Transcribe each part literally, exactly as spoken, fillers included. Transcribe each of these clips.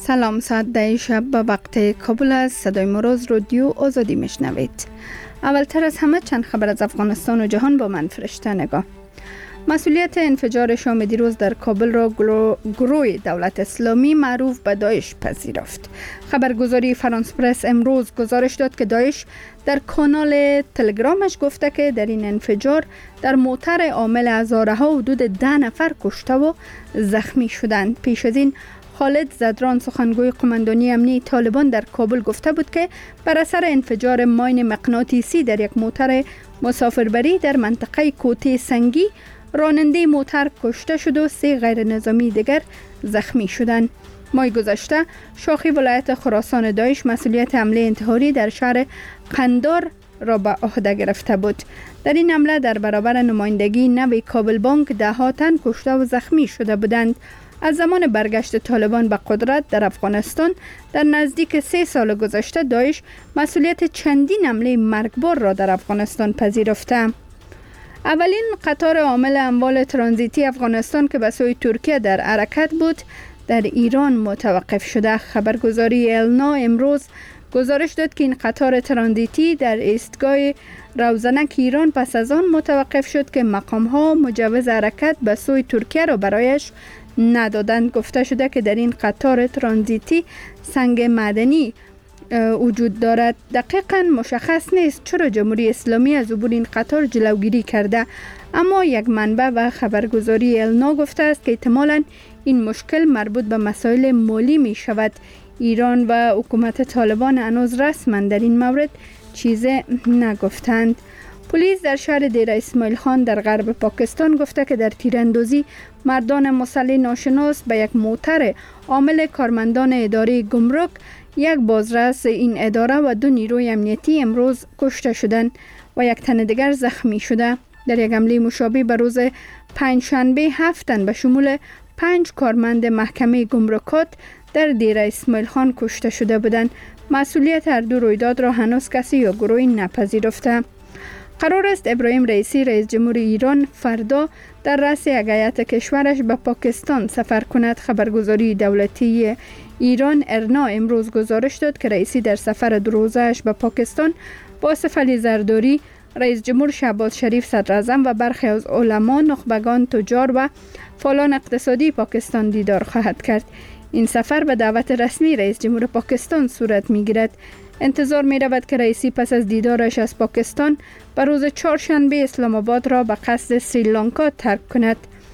سلام، ساعت ده شب به وقت کابل است. صدای مروز رادیو آزادی میشنوید. اولتر از همه چند خبر از افغانستان و جهان با من فرشته نگاه. مسئولیت انفجار شام دیروز در کابل را گروه دولت اسلامی معروف به داعش پذیرفت. خبرگزاری فرانس پرس امروز گزارش داد که داعش در کانال تلگرامش گفته که در این انفجار در موتر عامل اعضاها حدود ده نفر کشته و زخمی شدند. پیش از این خالد زدران سخنگوی قماندانی امنی طالبان در کابل گفته بود که بر اثر انفجار ماین مغناطیسی در یک موتر مسافربری در منطقه کوته سنگی راننده موتر کشته شد و سه غیر نظامی دیگر زخمی شدند. ماه گذشته شاخی ولایت خراسان داعش مسئولیت حمله انتحاری در شهر قندار را به عهده گرفته بود. در این حمله در برابر نمایندگی نوی کابل بانک ده ها تن کشته و زخمی شده بودند. از زمان برگشت طالبان به قدرت در افغانستان در نزدیک سه سال گذشته داعش مسئولیت چندین حمله مرگبار را در افغانستان پذیرفته. اولین قطار حامل اموال ترانزیتی افغانستان که به سوی ترکیه در حرکت بود در ایران متوقف شده. خبرگزاری النا امروز گزارش داد که این قطار ترانزیتی در ایستگاه روزنک ایران پس از آن متوقف شد که مقام‌ها مجوز حرکت به سوی ترکیه را برایش ندادند. گفته شده که در این قطار ترانزیتی سنگ معدنی وجود دارد. دقیقاً مشخص نیست چرا جمهوری اسلامی از عبور این قطار جلوگیری کرده، اما یک منبع و خبرگزاری النا گفته است که احتمالاً این مشکل مربوط به مسائل مالی می شود. ایران و حکومت طالبان هنوز رسما در این مورد چیزی نگفتند. پلیس در شهر دیر اسماعیل خان در غرب پاکستان گفته که در تیراندازی مردان مسلح ناشناس به یک موتر عامل کارمندان اداره گمرک، یک بازرس این اداره و دو نیروی امنیتی امروز کشته شدند و یک تن دیگر زخمی شده. در یک حمله مشابه به روز پنجشنبه هفت تن به شمول پنج کارمند محکمه گمرکات در دیر اسماعیل خان کشته شده بودند. مسئولیت هر دو رویداد را هنوز کسی یا گروهی نپذیرفته. قرار است ابراهیم رئیسی رئیس جمهور ایران فردا در رأس یک هیئت کشورش به پاکستان سفر کند. خبرگزاری دولتی ایران ارنا امروز گزارش داد که رئیسی در سفر دو روزه‌اش به پاکستان با آصف علی زرداری، رئیس جمهور شهباز شریف صدراعظم و برخی از علما، نخبگان، تجار و فعالان اقتصادی پاکستان دیدار خواهد کرد. این سفر به دعوت رسمی رئیس جمهور پاکستان صورت می‌گیرد. انتظار می رود که رئیسی پس از دیدارش از پاکستان به روز چهارشنبه اسلام آباد را به قصد سریلانکا ترک کند.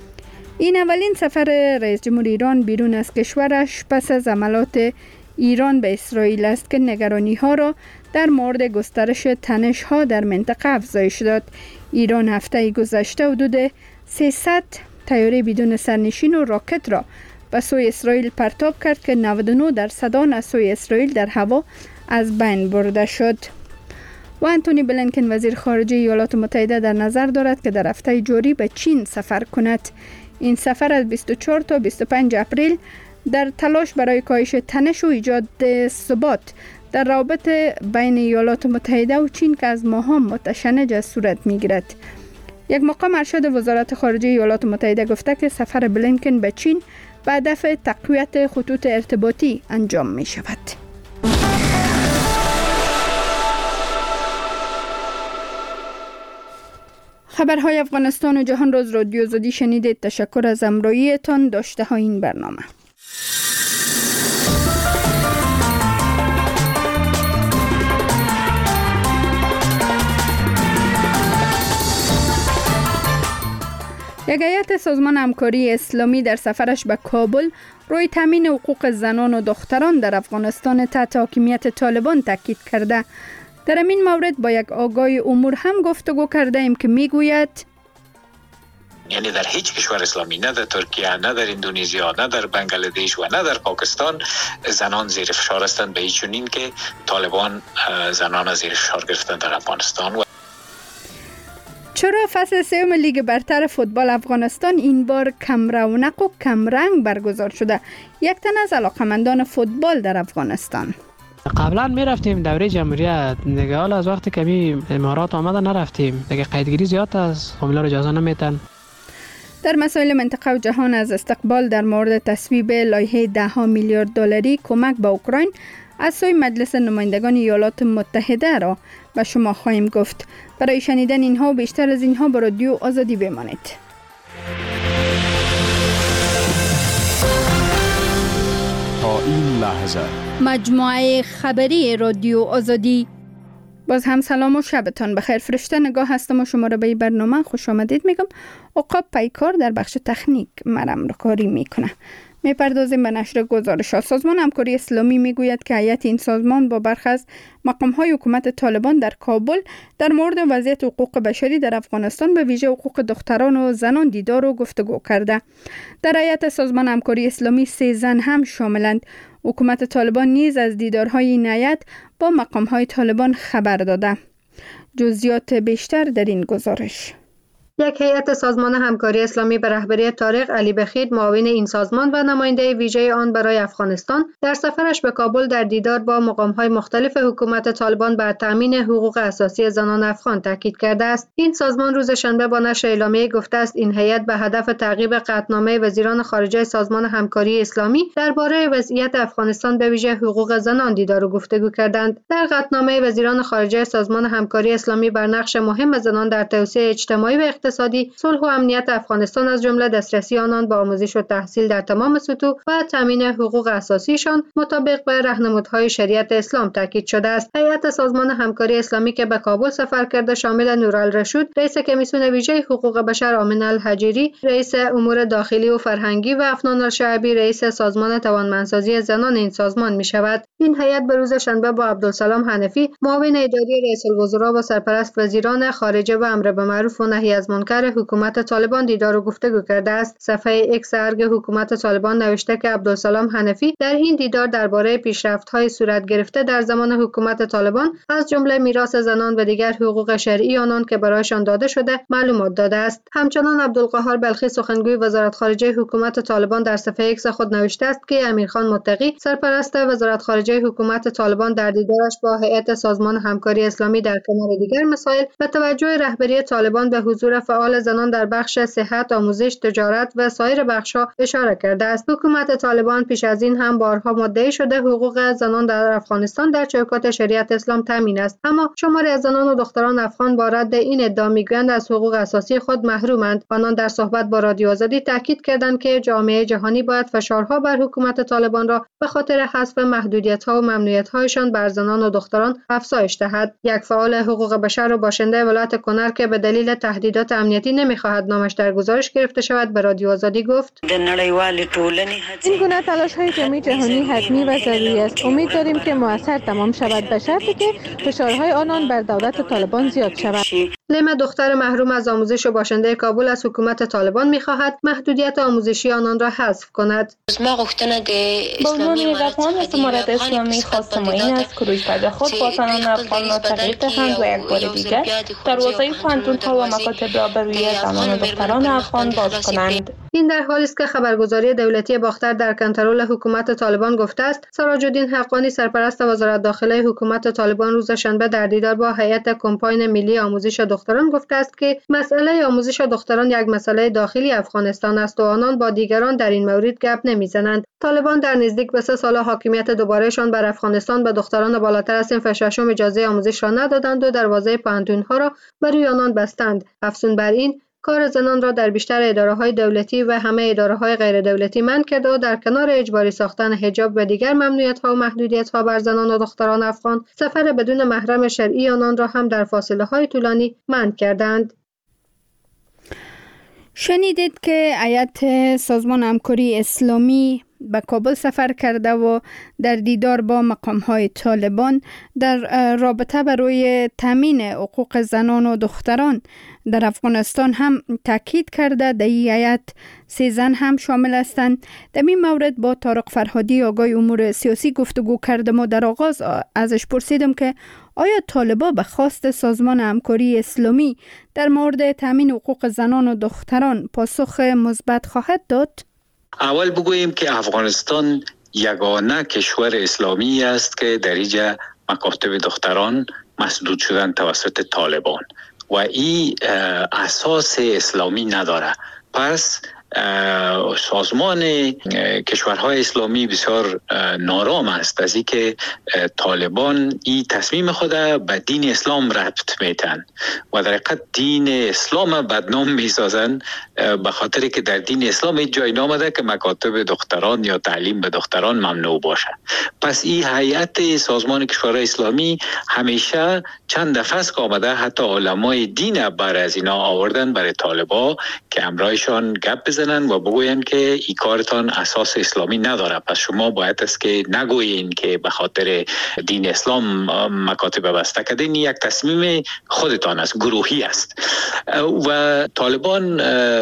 این اولین سفر رئیس جمهور ایران بیرون از کشورش پس از حملات ایران به اسرائیل است که نگرانی ها را در مورد گسترش تنش ها در منطقه افزایش داد. ایران هفته گذشته حدود سیصد طیاره بدون سرنشین و راکت را به سوی اسرائیل پرتاب کرد که نود و نه درصد آن از سوی اسرائیل در هوا از بین برده شد. و انتونی بلینکن وزیر خارجه ایالات متحده در نظر دارد که در هفته جاری به چین سفر کند. این سفر از بیست و چهار تا بیست و پنج اپریل در تلاش برای کاهش تنش و ایجاد ثبات در روابط بین ایالات متحده و چین که از ماه‌ها متشنج صورت می‌گیرد. یک مقام ارشد وزارت خارجه ایالات متحده گفته که سفر بلینکن به چین به هدف تقویت خطوط ارتباطی انجام می شود. خبرهای افغانستان و جهان روز رادیو آزادی شنیدید. تشکر از همراهیتان. داشته های این برنامه. یک هیئت سازمان همکاری اسلامی در سفرش به کابل روی تامین حقوق زنان و دختران در افغانستان تحت حاکمیت طالبان تاکید کرده. در این مورد با یک آگاه امور هم گفتگو کرده ایم که میگوید یعنی در هیچ کشور اسلامی، نه در ترکیه، نه در اندونزیا، نه در بنگلادش و نه در پاکستان زنان زیر فشار هستند به این چنین که طالبان زنان زیر فشار گرفتند در افغانستان. چرا فصل سوم لیگ برتر فوتبال افغانستان این بار کم رونق و کم رنگ برگزار شده؟ یک تن از علاقمندان فوتبال در افغانستان: قبلا می رفتیم دوره جمهوریت دیگه، حالا از وقتی که امارات آمده نرفتیم دیگه، قیدگیری زیاد است، فامیلا رو اجازه نمیتن. در مسائل منطقه و جهان از استقبال در مورد تصویب لایحه ده ها میلیارد دلاری کمک به اوکراین از سوی مجلس نمایندگان ایالات متحده را به شما خواهیم گفت. برای شنیدن اینها و بیشتر از اینها با رادیو آزادی بمانید. تا این لحظه مجموعه خبری رادیو آزادی. باز هم سلام و شبتان بخیر. فرشته نگاه هستم و شما را به این برنامه خوش آمدید میگم. عقاب پیکار در بخش تکنیک مرم را کاری میکنه. میپردازیم به نشر گزارش ها. سازمان همکاری اسلامی میگوید که هیئت این سازمان با برخی از مقام‌های حکومت طالبان در کابل در مورد وضعیت حقوق بشری در افغانستان به ویژه حقوق دختران و زنان دیدار و گفتگو کرده. در هیئت سازمان همکاری اسلامی سه زن هم شاملند. حکومت طالبان نیز از دیدارهای این هیئت با مقام‌های طالبان خبر داده. جزئیات بیشتر در این گزارش. یک هیئت سازمان همکاری اسلامی به رهبری طارق علی بخید، معاون این سازمان و نماینده ویژه آن برای افغانستان، در سفرش به کابل در دیدار با مقام‌های مختلف حکومت طالبان بر تامین حقوق اساسی زنان افغان تاکید کرده است. این سازمان روز شنبه با نشر اعلامیه گفته است این هیئت به هدف تعقیب قطعنامه وزیران خارجه سازمان همکاری اسلامی درباره وضعیت افغانستان به ویژه حقوق زنان دیدار و گفتگو کردند. در قطعنامه وزیران خارجه سازمان همکاری اسلامی بر نقش مهم زنان در توسعه اجتماعی و اقتصادی، صلح و امنیت افغانستان از جمله دسترسی آنان به آموزش و تحصیل در تمام سطوح و تامین حقوق اساسیشان مطابق به راهنمودهای شریعت اسلام تاکید شده است. هیئت سازمان همکاری اسلامی که به کابل سفر کرده شامل نورالرشید، رئیس کمیسیون ویژه حقوق بشر، آمنه الحجیری، رئیس امور داخلی و فرهنگی و افنان الشعبی، رئیس سازمان توانمندسازی زنان این سازمان می شود. این هیئت به روز شنبه با عبدالسلام حنفی، معاون اداری رئیس الوزراء و سرپرست وزیران خارجه و امر به معروف و نهی از منکر حکومت طالبان دیدار و گفتگو کرده است. صفحه اکس ارگ حکومت طالبان نوشته که عبدالسلام حنفی در این دیدار درباره پیشرفت‌های صورت گرفته در زمان حکومت طالبان از جمله میراث زنان و دیگر حقوق شرعی آنان که برایشان داده شده معلومات داده است. همچنان عبدالقهار بلخی، سخنگوی وزارت خارجه حکومت طالبان، در صفحه اکس خود نوشته است که امیرخان متقی، سرپرست وزارت خارجه حکومت طالبان، در دیدارش با هیئت سازمان همکاری اسلامی در کنار دیگر مسائل به توجه رهبری طالبان به حضور فعال زنان در بخش صحت، آموزش، تجارت و سایر بخش‌ها اشاره کرده است. حکومت طالبان پیش از این هم بارها مدعی شده حقوق زنان در افغانستان در چوکات شریعت اسلام تامین است، اما شماری از زنان و دختران افغان با رد این ادعا میگویند از حقوق اساسی خود محرومند. آنان در صحبت با رادیو آزادی تاکید کردند که جامعه جهانی باید فشارها بر حکومت طالبان را به خاطر حذف محدودیت‌ها و ممنوعیت‌هایشان بر زنان و دختران افزایش دهد. یک فعال حقوق بشر و باشنده ولایت کنر که به دلیل تهدیدات امنیتی نمی‌خواهد نامش در گزارش گرفته شود به رادیو آزادی گفت: این گونه تلاش‌های جامعه جهانی حتمی و ضروری است. امید داریم که موثر تمام شود به شرطی که فشارهای آنان بر دولت طالبان زیاد شود. لیما، دختر محروم از آموزش و باشنده کابل، از حکومت طالبان می‌خواهد محدودیت آموزشی آنان را حذف کند. به عنوان یک افغان از امارت اسلامی خواستم این است که روی کرده خود با زنان افغان را تغییر دهند و یک بار دیگر دروازه پوهنتون‌ها و مکاتب را بر روی زنان و دختران افغان باز کنند. این در حالی است که خبرگزاری دولتی باختر در کنترل حکومت طالبان گفته است سراج الدین حقانی، سرپرست وزارت داخله حکومت طالبان، روز شنبه در دیدار با هیئت کمپاین ملی آموزش دختران گفته است که مسئله آموزش دختران یک مسئله داخلی افغانستان است و آنان با دیگران در این مورد گپ نمیزنند. طالبان در نزدیک به سه سال حاکمیت دوبارهشان بر افغانستان به دختران بالاتر از صنف ششم اجازه آموزش را ندادند و دروازه پوهنتون‌ها را برای آنان بستند. افزون بر این، کار زنان را در بیشتر اداره‌های دولتی و همه اداره‌های غیر دولتی منع کرده و در کنار اجباری ساختن حجاب و دیگر ممنوعیت‌ها و محدودیت‌ها بر زنان و دختران افغان، سفر بدون محرم شرعی آنان را هم در فاصله‌های طولانی منع کردند. شنیدید که هیئت سازمان همکاری اسلامی به کابل سفر کرده و در دیدار با مقام‌های طالبان در رابطه برای تامین حقوق زنان و دختران در افغانستان هم تاکید کرده. در این هیئت سه زن هم شامل هستند. در این مورد با طارق فرهادی، آگاه امور سیاسی، گفتگو کردم و در آغاز ازش پرسیدم که آیا طالبا به خواست سازمان همکاری اسلامی در مورد تامین حقوق زنان و دختران پاسخ مثبت خواهد داد؟ اول بگوییم که افغانستان یگانه کشور اسلامی است که در اینجا مکاتب دختران مسدود شدن توسط طالبان و این اساس اسلامی نداره. پس سازمان کشورهای اسلامی بسیار نارام است از اینکه طالبان این تصمیم خود به دین اسلام ربط میتن و در حقیقت دین اسلام بدنام میسازن، به خاطر که در دین اسلام هیچ جای نامده که مکاتب دختران یا تعلیم به دختران ممنوع باشه. پس این هیئت سازمان کشورهای اسلامی همیشه چند دفعه است آمده حتی علمای دین بر از اینا آوردن برای طالبا که امرایشان گپ بزنن و بگوین که این کارتان اساس اسلامی نداره، پس شما باید است که نگویین که به خاطر دین اسلام مکاتب بسته کردین. یک تصمیم خودتان است، گروهی است. و طالبان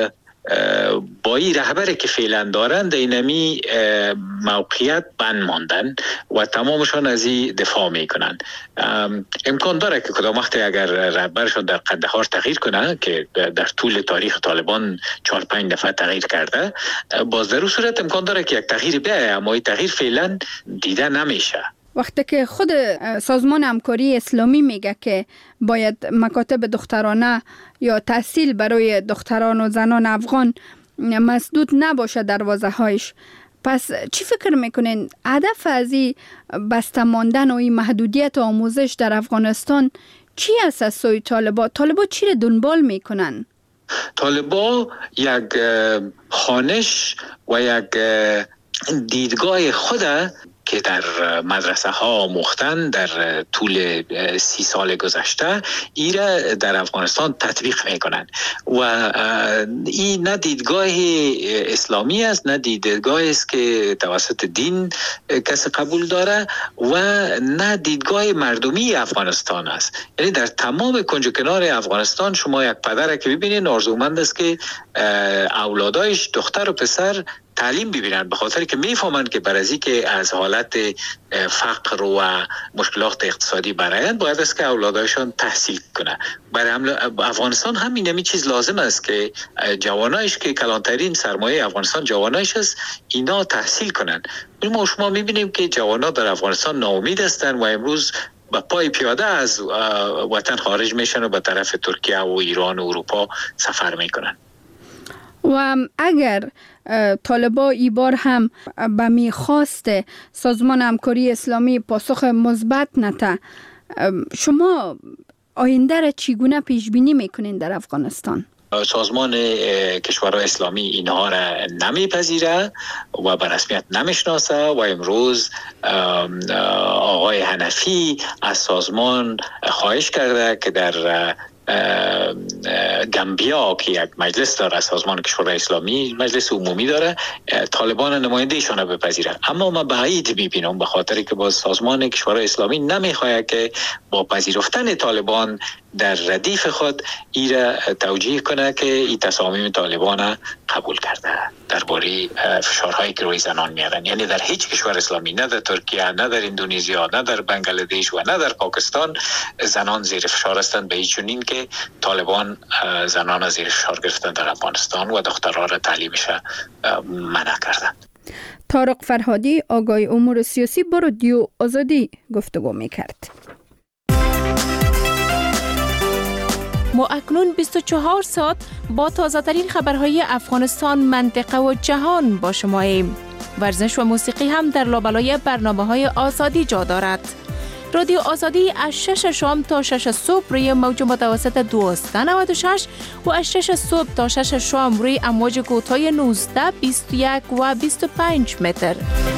با این رهبری که فعلا دارند اینمی موقعیت بند ماندن و تمامشان از این دفاع میکنند. امکان داره که کدام وقتی اگر رهبرشان در قندهار تغییر کنه که در طول تاریخ طالبان چهار پنج دفعه تغییر کرده، باز در اون صورت امکان داره که یک تغییر بیاید، اما این تغییر فعلا دیده نمیشه. وقتی که خود سازمان همکاری اسلامی میگه که باید مکاتب دخترانه یا تحصیل برای دختران و زنان افغان مسدود نباشه دروازه‌هایش، پس چی فکر میکنین هدف از این بسته ماندن و این محدودیت آموزش در افغانستان چی است از سوی طالبا؟ طالبا چی رو دنبال میکنن؟ طالبا یک خوانش و یک دیدگاه خود که در مدرسه ها مختن در طول سی سال گذشته ایره در افغانستان تطبیق میکنن و این نه دیدگاه اسلامی است نه دیدگاه است که توسط دین کسی قبول داره و نه دیدگاه مردمی افغانستان است. یعنی در تمام کنج و کنار افغانستان شما یک پدر که ببینید آرزومند است که اولادایش دختر و پسر تعلیم ببینند، به خاطر که میفهمند که برای که از حالت فقر و مشکلات اقتصادی برآیند باید است که اولادایشان تحصیل کنه. برای افغانستان هم این چیز لازم است که جوانایش که کلانترین سرمایه افغانستان جوانایش است اینا تحصیل کنند. ما شما میبینیم که جوانا در افغانستان ناامید هستند و امروز با پای پیاده از وطن خارج میشن و به طرف ترکیه و ایران و اروپا سفر میکنن. و اگر طالبا ای بار هم به میخواست سازمان همکاری اسلامی پاسخ مثبت نده، شما آینده را چگونه پیش بینی میکنین در افغانستان؟ سازمان کشورهای اسلامی اینها را نمیپذیره و به رسمیت نمیشناسه و امروز آقای حنفی از سازمان خواهش کرده که در گامبیا که یک مجلس داره، سازمان کشورهای اسلامی مجلس عمومی داره، طالبان نماینده ایشان بپذیره. اما ما بعید میبینم به خاطر که باز سازمان کشورهای اسلامی نمیخواد که با پذیرفتن طالبان در ردیف خود ایره توجیه کنه که این تصامیم طالبان قبول کرده درباره فشارهایی که روی زنان میارن. یعنی در هیچ کشور اسلامی، نه در ترکیه، نه در اندونزیا، نه در بنگلادش و نه در پاکستان زنان زیر فشار هستند به هیچ چنین که طالبان زنان زیر فشار گرفتن در افغانستان و دخترها را تعلیمش منع کردند. طارق فرهادی آگاه امور سیاسی با رادیو آزادی گفتگو میکرد. ما اکنون بیست و چهار ساعت با تازه ترین خبرهای افغانستان، منطقه و جهان با شماییم. ورزش و موسیقی هم در لابلای برنامه‌های آزادی جا دارد. رادیو آزادی از شش شام تا شش صبح روی موج متوسط دویست و نود و شش و از شش صبح تا شش شام روی امواج کوتاه نوزده، بیست و یک و بیست و پنج متر.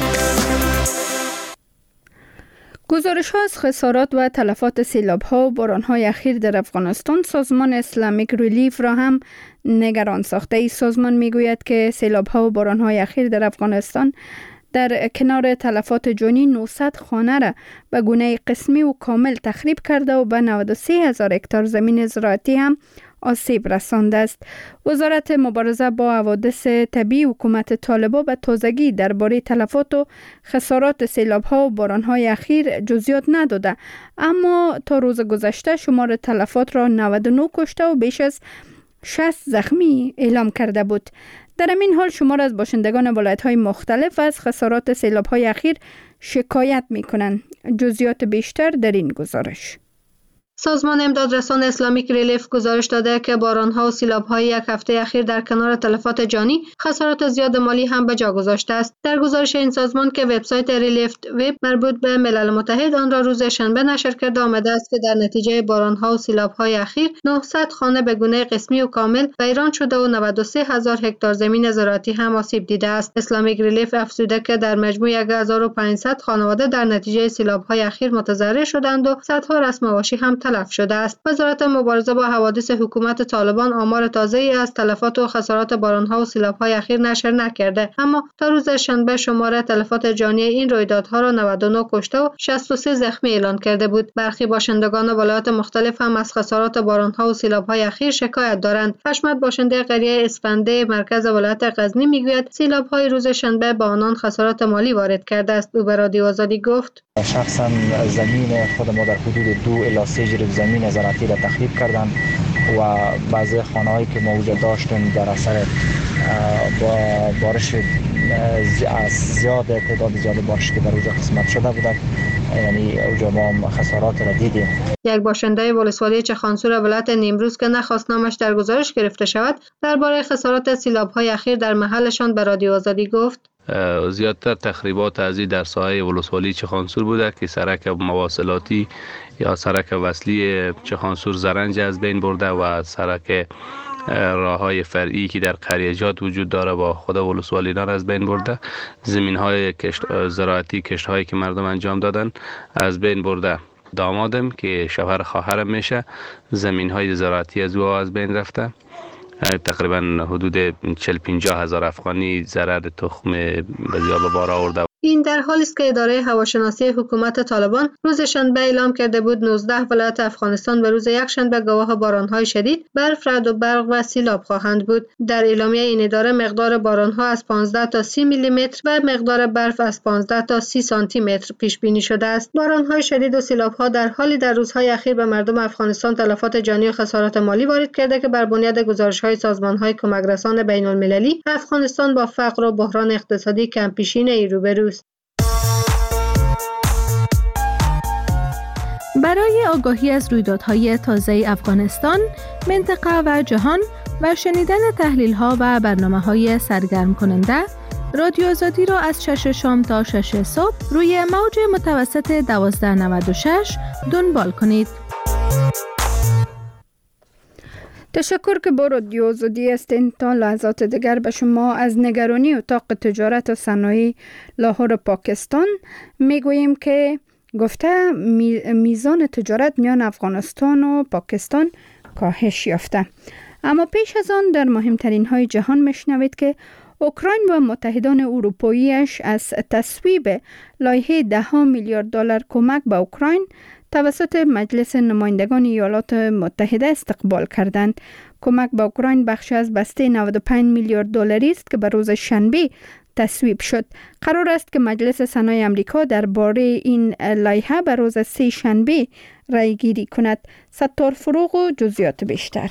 گزارش ها از خسارات و تلفات سیلاب ها و باران های اخیر در افغانستان سازمان اسلامیک ریلیف را هم نگران ساخته. ای سازمان می گوید که سیلاب ها و باران های اخیر در افغانستان در کنار تلفات جانی نهصد خانه را به گونه قسمی و کامل تخریب کرده و به نود و سه هزار هکتار زمین زراعتی هم آسیب رسانده است. وزارت مبارزه با حوادث طبیعی حکومت طالبان به تازگی درباره تلفات و خسارات سیلاب‌ها و باران‌های اخیر جزئیات نداده، اما تا روز گذشته شمار تلفات را نود و نه کشته و بیش از شصت زخمی اعلام کرده بود. در این حال شمار از باشندگان ولایت‌های مختلف از خسارات سیلاب‌های اخیر شکایت می‌کنند. جزئیات بیشتر در این گزارش. سازمان امدادرسان اسلامیک ریلیف گزارش داده که باران‌ها و سیلاب‌های یک هفته اخیر در کنار تلفات جانی، خسارات زیاد مالی هم به جا گذاشته است. در گزارش این سازمان که وبسایت ریلیف وب مربوط به ملل متحد آن را روز شنبه نشر کرده آمده است که در نتیجه باران‌ها و سیلاب‌های اخیر نهصد خانه به گونه قسمی و کامل ویران شده و نود و سه هزار هکتار زمین زراعتی هم آسیب دیده است. اسلامیک ریلیف افزوده که در مجموع یک هزار و پانصد خانواده در نتیجه سیلاب‌های اخیر متضرر شدند و صدها رسم مواشی هم تلف شده است. وزارت مبارزه با حوادث حکومت طالبان آمار تازه‌ای از تلفات و خسارات باران‌ها و سیلاب‌های اخیر نشر نکرده، اما تا روز شنبه شمار تلفات جانی این رویدادها را نود و نه کشته و شصت و سه زخمی اعلان کرده بود. برخی باشندگان ولایات مختلف هم از خسارات باران‌ها و سیلاب‌های اخیر شکایت دارند. حشمت باشنده قریه اسفنده مرکز ولایت غزنی میگوید سیلاب‌های روز شنبه به آنان خسارات مالی وارد کرده است. او به رادیو آزادی گفت: شخصا زمین خود ما در حدود دو الی سه جریب زمین زراعتی را تخریب کردند و بعضی خانه‌هایی که ما اونجا داشتیم در اثر با بارش زیاد تعداد زیاد بارش که در اونجا قسمت شده بودند، یعنی اونجا ما خسارات را دیدیم. یک باشنده ولسوالی چخانسور ولایت نیمروز که نخواست نامش در گزارش گرفته شود درباره خسارات سیلاب‌های اخیر در محلشان به رادیو آزادی گفت: زیادتر تخریبات ازی در ساحه ولسوالی چخانسور بوده که سرک مواصلاتی یا سرک وصلی چخانسور زرنج از بین برده و سرک راههای فرعی که در قریجات وجود داره با خود ولسوالیان از بین برده. زمین‌های کشت زراعتی کشت‌هایی که مردم انجام دادن از بین برده. دامادم که شوهر خواهرم میشه زمین‌های زراعتی از او از بین رفته. تقریبا حدود چهل پنجاه هزار افغانی ضرر تخم بسیار به بار آورده. این در حالی است که اداره هواشناسی حکومت طالبان روز شنبه اعلام کرده بود نوزده ولایت افغانستان به روز یک شنبه گواه باران‌های شدید، برف، رعد و برق و سیلاب خواهند بود. در اعلامیه این اداره مقدار باران‌ها از پانزده تا سی میلی متر و مقدار برف از پانزده تا سی سانتی متر پیش بینی شده است. باران‌های شدید و سیلاب‌ها در حالی در روزهای اخیر به مردم افغانستان تلفات جانی و خسارات مالی وارد کرده که بر بنیاد گزارش‌های سازمان‌های کمک‌رسان بین‌المللی افغانستان با فقر و بحران اقتصادی کم‌پیشینه‌ای روبروست. برای آگاهی از رویدادهای تازه افغانستان، منطقه و جهان و شنیدن تحلیل‌ها و برنامه‌های سرگرم کننده، رادیو آزادی را از شش شام تا شش صبح روی موج متوسط دوازده نود و شش دنبال کنید. تشکر که با رادیو آزادی هستین. تا لحظات دیگر به شما از نگرانی اتاق تجارت و صنایع لاهور پاکستان میگوییم که گفته میزان تجارت میان افغانستان و پاکستان کاهش یافته. اما پیش از آن در مهمترین های جهان میشنوید که اوکراین و متحدان اروپاییش از تصویب لایحه ده میلیارد دلار کمک به اوکراین توسط مجلس نمایندگان ایالات متحده استقبال کردند. کمک به اوکراین بخشی از بسته نود و پنج میلیارد دلاری است که به روز شنبه تصویب شد. قرار است که مجلس سنای آمریکا درباره این لایحه به روز سه شنبه رای گیری کند. ستار فروغ و جزئیات بیشتر.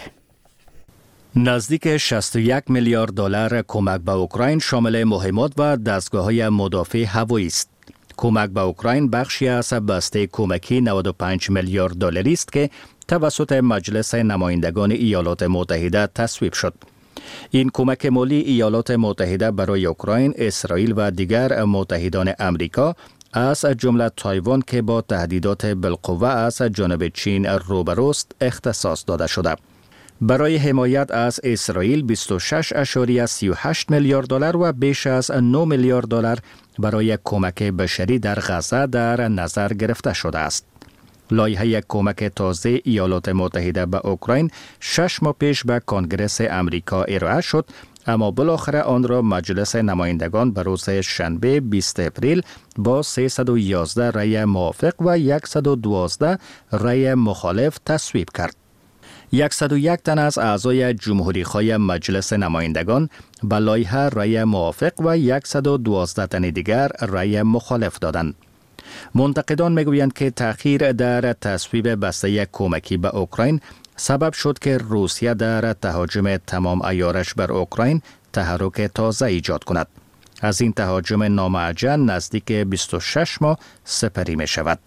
نزدیک شصت و یک میلیارد دلار کمک به اوکراین شامل مهمات و دستگاه‌های مدافع هوایی است. کمک به اوکراین بخشی از بسته کمکی نود و پنج میلیارد دلاری است که توسط مجلس نمایندگان ایالات متحده تصویب شد. این کمک مالی ایالات متحده برای اوکراین، اسرائیل و دیگر متحدان امریکا از جمله تایوان که با تهدیدات بالقوه از جانب چین روبروست اختصاص داده شده. برای حمایت از اسرائیل بیست و شش ممیز سی و هشت میلیارد دلار و بیش از نه میلیارد دلار برای کمک بشری در غزه در نظر گرفته شده است. لایحه کمک تازه ایالات متحده به اوکراین شش ماه پیش به کنگره امریکا ارائه شد، اما بالاخره آن را مجلس نمایندگان به روز شنبه بیست اپریل با سیصد و یازده رأی موافق و صد و دوازده رأی مخالف تصویب کرد. صد و یک تن از اعضای جمهوری‌خواه مجلس نمایندگان به لایحه رأی موافق و صد و دوازده تن دیگر رأی مخالف دادند. منتقدان میگویند که تأخیر در تصویب بسته کمکی به اوکراین سبب شد که روسیه در تهاجم تمام عیارش بر اوکراین تحرک تازه ایجاد کند. از این تهاجم نامعجل نزدیک بیست و شش ماه سپری می شود.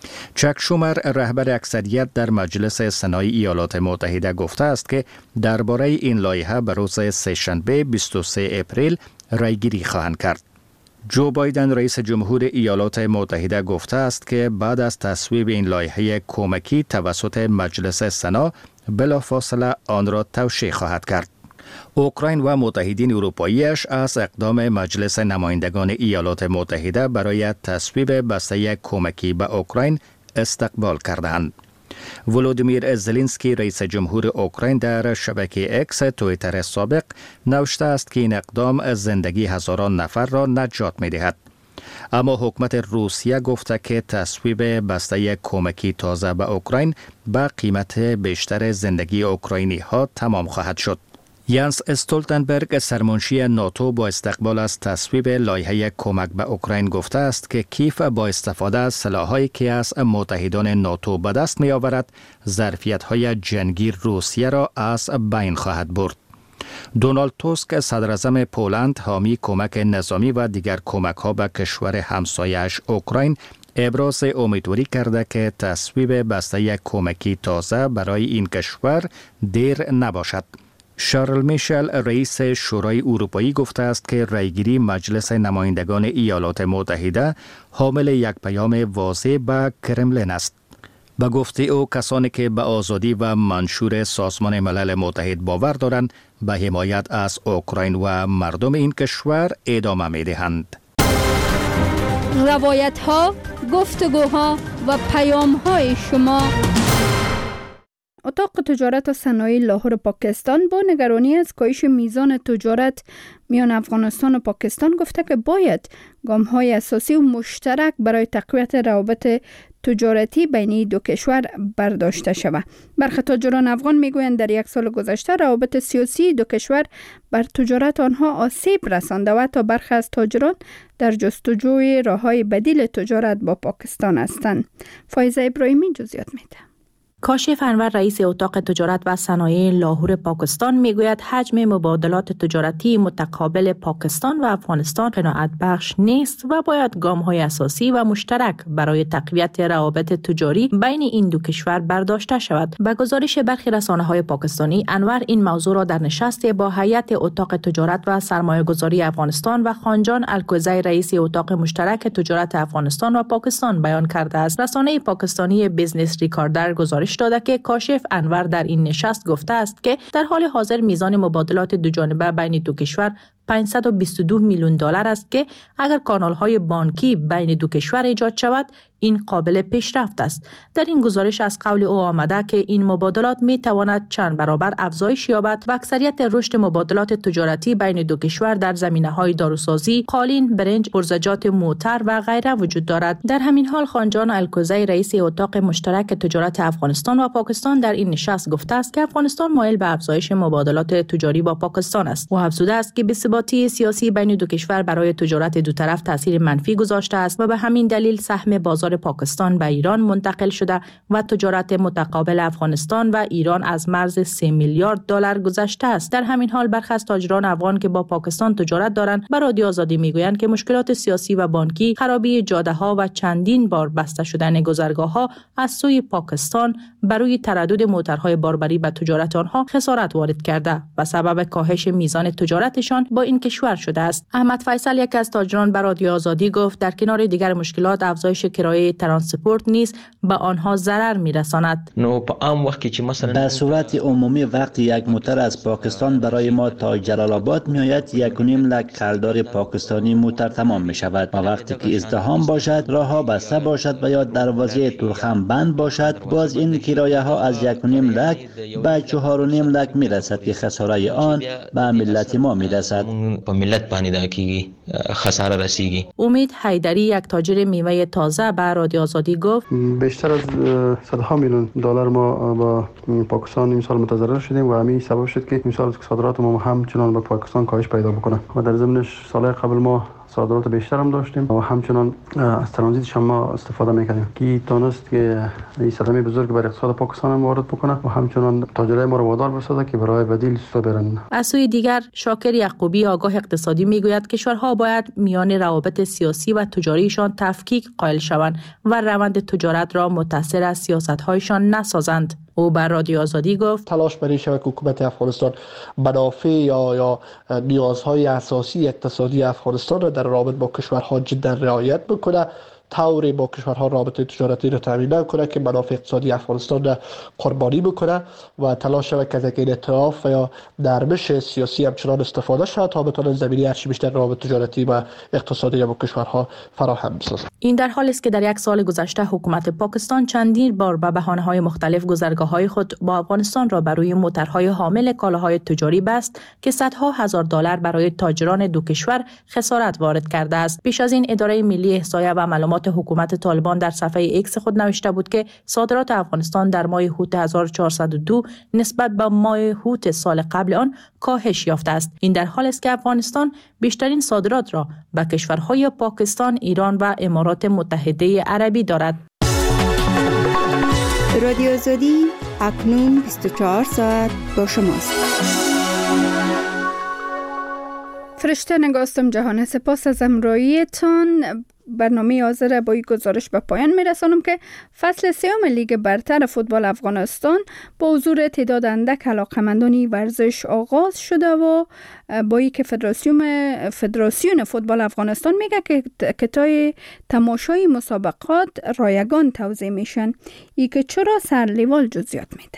چک شومر رهبر اکثریت در مجلس سنای ایالات متحده گفته است که درباره این لایحه به روز سه‌شنبه بیست و سوم اپریل رایگیری خواهند کرد. جو بایدن رئیس جمهور ایالات متحده گفته است که بعد از تصویب این لایحه کمکی توسط مجلس سنا بلافاصله آن را توشیح خواهد کرد. اوکراین و متحدین اروپاییش از اقدام مجلس نمایندگان ایالات متحده برای تصویب بسته کمکی به اوکراین استقبال کردند. ولودیمیر زلنسکی رئیس جمهور اوکراین در شبکه اکس توییتر سابق نوشته است که این اقدام زندگی هزاران نفر را نجات می دهد. اما حکومت روسیه گفته که تصویب بسته کمکی تازه به اوکراین به قیمت بیشتر زندگی اوکراینی ها تمام خواهد شد. یانس استولتنبرگ سرمنشی ناتو با استقبال از تصویب لایحه کمک به اوکراین گفته است که کیف با استفاده از سلاح‌هایی که از متحدان ناتو به دست می آورد ظرفیت‌های جنگی روسیه را از بین خواهد برد. دونالد توسک صدراعظم پولند حامی کمک نظامی و دیگر کمک‌ها به کشور همسایه‌اش اوکراین ابراز امیدواری کرده که تصویب بسته کمکی تازه برای این کشور دیر نباشد. شارل میشل رئیس شورای اروپایی گفته است که رایگیری مجلس نمایندگان ایالات متحده حامل یک پیام واضح به کرملین است. به گفته او کسانی که به آزادی و منشور سازمان ملل متحد باور دارند به حمایت از اوکراین و مردم این کشور ادامه می دهند. روایت ها، گفتگوها و پیام های شما. اتاق تجارت و صنایع لاهور پاکستان با نگرانی از کاهش میزان تجارت میان افغانستان و پاکستان گفته که باید گام‌های اساسی و مشترک برای تقویت روابط تجارتی بین دو کشور برداشته شود. برخی تاجران افغان میگویند در یک سال گذشته روابط سیاسی دو کشور بر تجارت آنها آسیب رسانده و تا برخی از تاجران در جستجوی راه‌های بدیل تجارت با پاکستان هستند. فایزه ابراهیمی جزئیات میده. کاشف انور رئیس اتاق تجارت و صنایع لاهور پاکستان میگوید حجم مبادلات تجارتی متقابل پاکستان و افغانستان قناعت بخش نیست و باید گام‌های اساسی و مشترک برای تقویت روابط تجاری بین این دو کشور برداشته شود. به گزارش برخی رسانه‌های پاکستانی، انور این موضوع را در نشستی با هیئت اتاق تجارت و سرمایه‌گذاری افغانستان و خانجان الکوزی رئیس اتاق مشترک تجارت افغانستان و پاکستان بیان کرده است. رسانه پاکستانی بیزنس ریکاردر گزارش داده که کاشف انور در این نشست گفته است که در حال حاضر میزان مبادلات دو جانبه بین دو کشور پانصد و بیست و دو میلیون دلار است که اگر کانال‌های بانکی بین دو کشور ایجاد شود این قابل پیشرفت است. در این گزارش از قول او آمده که این مبادلات می تواند چند برابر افزایش یابد و اکثریت رشد مبادلات تجارتی بین دو کشور در زمینه‌های داروسازی، قالین، برنج، پرزجات موتر و غیره وجود دارد. در همین حال خانجان الکوزی رئیس اتاق مشترک تجارت افغانستان و پاکستان در این نشست گفته است که افغانستان مایل به افزایش مبادلات تجاری با پاکستان است. او افزوده است که بی‌ثباتی سیاسی بین دو کشور برای تجارت دو طرف تاثیر منفی گذاشته است و به همین دلیل سهم بازار پاکستان به ایران منتقل شده و تجارت متقابل افغانستان و ایران از مرز سه میلیارد دلار گذشته است. در همین حال برخی از تاجران افغان که با پاکستان تجارت دارند به رادیو آزادی میگویند که مشکلات سیاسی و بانکی، خرابی جاده‌ها و چندین بار بسته شدن گذرگاه‌ها از سوی پاکستان برای تردد موترهای باربری به تجارت آنها خسارت وارد کرده و سبب کاهش میزان تجارتشان با این کشور شده است. احمد فیصل یک از تاجران به رادیو آزادی گفت در کنار دیگر مشکلات افزایش کرایه ترانسپورت نیز به آنها ضرر میرساند. نو په عام وخت کې چې مثلا در صورت عمومی وقتی یک موتر از پاکستان برای ما تا جلال آباد میآید یک و نیم لک خلدار پاکستانی موتر تمام می شود و وقتی که ازدحام باشد، راهها بسته باشد و یا دروازه تورخم بند باشد، باز این کرایه ها از یک و نیم لک به چهار و نیم لک می رسد که خساره آن به ملت ما می رسد. په ملت باندې دا کیږي خساره رسیږي. امید حیدری یک تاجر میوه تازه به رادیو آزادی گفت بیشتر از صدها میلیون دلار ما با پاکستان این سال متضرر شدیم و همین سبب شد که این سال صادرات ما همچنان به پاکستان کاهش پیدا بکنه و در ضمنش سال قبل ما صادرات بیشتر هم داشتیم و همچنان از ترانزیتش هم ما استفاده میکردیم که تونست که این صدمه بزرگ برای اقتصاد پاکستان هم وارد بکنه و همچنان تاجرای ما رو وادار بسازه که برای بدیل سو برن. از سوی دیگر شاکر یعقوبی آگاه اقتصادی میگوید کشورها باید میان روابط سیاسی و تجاریشان تفکیک قائل شوند و روند تجارت را متأثر از سیاست‌هایشان نسازند. او بر رادیو آزادی گفت تلاش برای شود که حکومت افغانستان منافع یا یا نیازهای اساسی اقتصادی افغانستان را در رابطه با کشورها جدا رعایت بکنه، طوری با کشورها رابطه تجارتی را تامین نکنه که منافع اقتصادی افغانستان را قربانی بکنه و تلاش شود که از این ائتلاف و یا نرمش سیاسی همچنان استفاده شود تا بتوان زمینه هرچی بیشتر رابطه تجارتی و اقتصادی با کشورها فراهم بسازد. این در حالی است که در یک سال گذشته حکومت پاکستان چندین بار به بهانه‌های مختلف گذرگاه‌های خود با افغانستان را بر روی موترهای حامل کالاهای تجاری بست که صدها هزار دلار برای تاجران دو کشور خسارت وارد کرده است. پیش از این اداره ملی احصایه و معلومات حکومت طالبان در صفحه ایکس خود نوشته بود که صادرات افغانستان در ماه هوت هزار و چهارصد و دو نسبت به ماه هوت سال قبل آن کاهش یافته است. این در حالی است که افغانستان بیشترین صادرات را به کشورهای پاکستان، ایران و امارات متحده عربی دارد. رادیو آزادی اکنون بیست و چهار ساعت با شماست. فرشته نگاستم جهان، سپاس از همراهیتان. برنامه حاضر با این گزارش به پایان میرسانم که فصل سیام لیگ برتر فوتبال افغانستان با حضور تعداد اندک علاقه‌مندان ورزش آغاز شده و با این که فدراسیون فدراسیون فوتبال افغانستان میگه که کتای تماشای مسابقات رایگان توزیع میشن. ای که چرا سرلیوال جزئیات میده.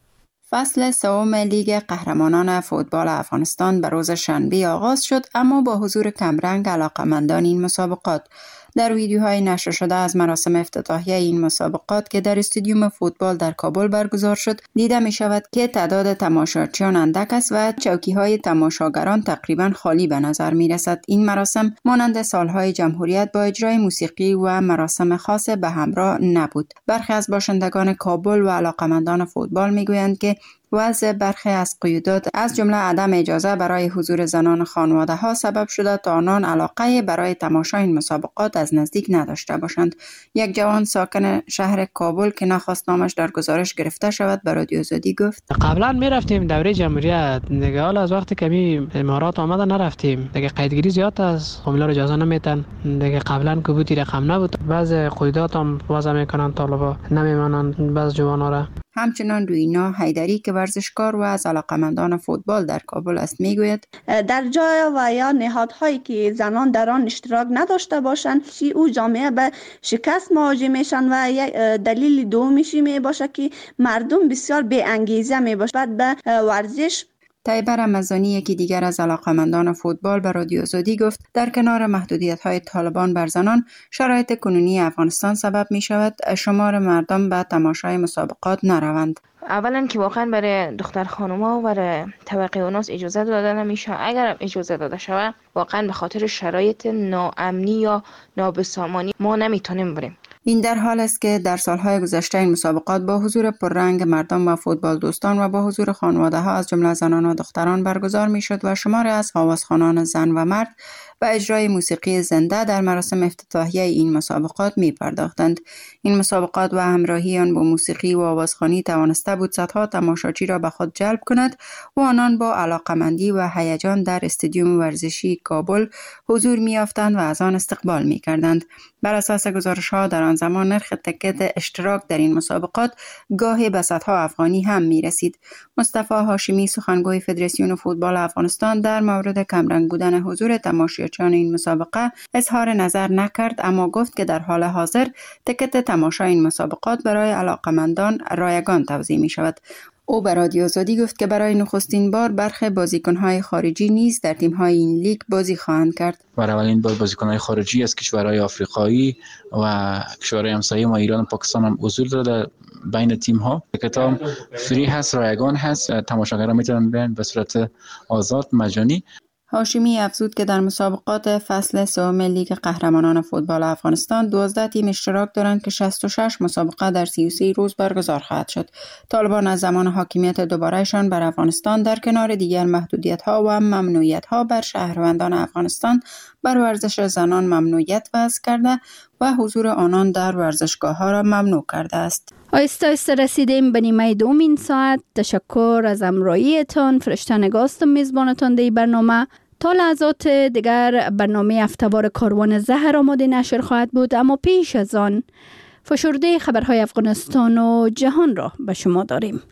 فصل سوم لیگ قهرمانان فوتبال افغانستان به روز شنبه آغاز شد، اما با حضور کمرنگ علاقه‌مندان این مسابقات. در ویدیوهای نشر شده از مراسم افتتاحیه این مسابقات که در استادیوم فوتبال در کابل برگزار شد دیده می شود که تعداد تماشاچیان اندک است و چوکی‌های تماشاگران تقریبا خالی به نظر می رسد. این مراسم مانند سالهای جمهوریت با اجرای موسیقی و مراسم خاص به همراه نبود. برخی از باشندگان کابل و علاقه‌مندان فوتبال می گویند که وضع برخی از قیودات از جمله عدم اجازه برای حضور زنان خانواده ها سبب شده تا آنان علاقه برای تماشای این مسابقات از نزدیک نداشته باشند. یک جوان ساکن شهر کابل که نخواست نامش در گزارش گرفته شود به رادیو آزادی گفت قبلا میرفتیم دوره جمهوریت، دیگه حالا از وقتی که می امارات آمده نرفتیم. دیگه قیدگیری زیاد است، فامیلا رو اجازه نمیدن. دیگه قبلا که بودی رقم نبود، بعض قیودات هم وضع میکنن، طالبا نمیمانن بعض جوانا را. همچنان روینا حیدری که ورزشکار و از علاقه‌مندان فوتبال در کابل است میگوید در جای و یا نهادهایی که زنان در آن اشتراک نداشته باشند او جامعه به شکست مواجه میشن و یک دلیل دومیشی می باشه که مردم بسیار بی انگیزه می باشند به ورزش. طیبه رمضانی یکی دیگر از علاقه‌مندان فوتبال به رادیو آزادی گفت در کنار محدودیت‌های طالبان بر زنان، شرایط کنونی افغانستان سبب می شود شمار مردم به تماشای مسابقات نروند. اولا که واقعا برای دختر خانوما و برای طبقه اوناس اجازه داده نمیشه. اگر اجازه داده شود واقعا به خاطر شرایط ناامنی یا نابسامانی ما نمیتونیم بریم. این در حال است که در سالهای گذشته این مسابقات با حضور پررنگ مردم و فوتبال دوستان و با حضور خانواده ها از جمله زنان و دختران برگزار می شد و شماری از هوازخوانان زن و مرد و اجرای موسیقی زنده در مراسم افتتاحیه این مسابقات می پرداختند. این مسابقات و همراهی آن با موسیقی و آوازخوانی توانسته بود صدها تماشاچی را به خود جلب کند و آنان با علاقمندی و هیجان در استادیوم ورزشی کابل حضور می یافتند و از آن استقبال می کردند. بر اساس گزارش‌ها در آن زمان نرخ تکت اشتراک در این مسابقات گاهی به صدها افغانی هم می رسید. مصطفی هاشمی سخنگوی فدراسیون فوتبال افغانستان در مورد کمرنگ بودن حضور تماشاچیان این مسابقه اظهار نظر نکرد، اما گفت که در حال حاضر تکت تماشای این مسابقات برای علاقمندان رایگان توزیع می شود. او به رادیو آزادی گفت که برای نخستین بار برخی بازیکن‌های خارجی نیز در تیم‌های این لیگ بازی خواهند کرد. برای اولین بار بازیکن‌های خارجی از کشورهای آفریقایی و کشورهای همسایه ما ایران و پاکستان هم حضور داره بین تیم‌ها. کتاب فری هست، رایگان هست، تماشاگران میتونن بیان به صورت آزاد مجانی. هاشمی افزود که در مسابقات فصل سوم لیگ قهرمانان فوتبال افغانستان دوازده تیم اشتراک دارند که شصت و شش مسابقه در سی و سه روز برگزار خواهد شد. طالبان از زمان حاکمیت دوبارهشان بر افغانستان در کنار دیگر محدودیت‌ها و ممنوعیت‌ها بر شهروندان افغانستان بر ورزش زنان ممنوعیت وضع کرده و حضور آنان در ورزشگاه‌ها را ممنوع کرده است. آیسته آیسته رسیدیم به نیمه دوم این ساعت. تشکر از همراهیتان. فرشته نگاست میزبانتان در برنامه. تا لحظات دیگر برنامه هفته‌وار کاروان زهر آماده نشر خواهد بود، اما پیش از آن فشرده خبرهای افغانستان و جهان را به شما داریم.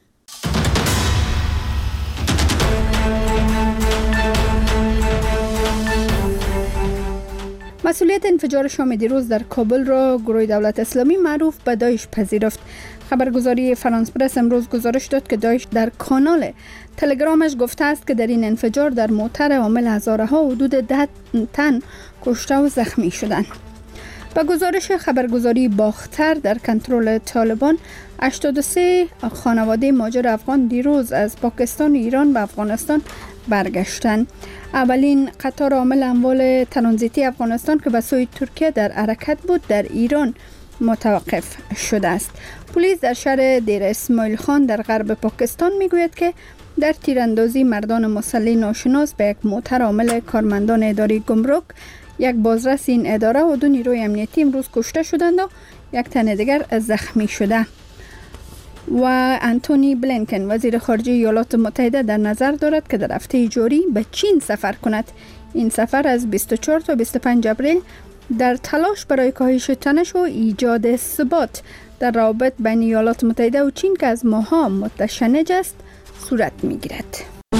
مسئولیت انفجار شام دیروز در کابل را گروه دولت اسلامی معروف به داعش پذیرفت. خبرگزاری فرانس پرس امروز گزارش داد که داعش در کانال تلگرامش گفته است که در این انفجار در موتر حامل هزارها حدود ده تن کشته و زخمی شدند. با گزارش خبرگزاری باختر در کنترل طالبان، هشتاد و سه خانواده مهاجر افغان دیروز از پاکستان و ایران به افغانستان برگشتند. اولین قطار حامل اموال ترانزیتی افغانستان که به سوی ترکیه در حرکت بود در ایران متوقف شده است. پلیس در شهر دیر اسماعیل خان در غرب پاکستان میگوید که در تیراندازی مردان مسلح ناشناس به یک موتر حامل کارمندان اداره گمرک، یک بازرس این اداره و دو نیروی امنیتی امروز کشته شدند و یک تن دیگر زخمی شده. و انتونی بلینکن وزیر خارجه ایالات متحده در نظر دارد که در هفته جاری به چین سفر کند. این سفر از بیست و چهار تا بیست و پنج اپریل در تلاش برای کاهش تنش و ایجاد ثبات در روابط بین ایالات متحده و چین که از ماه‌ها متشنج است صورت می‌گیرد.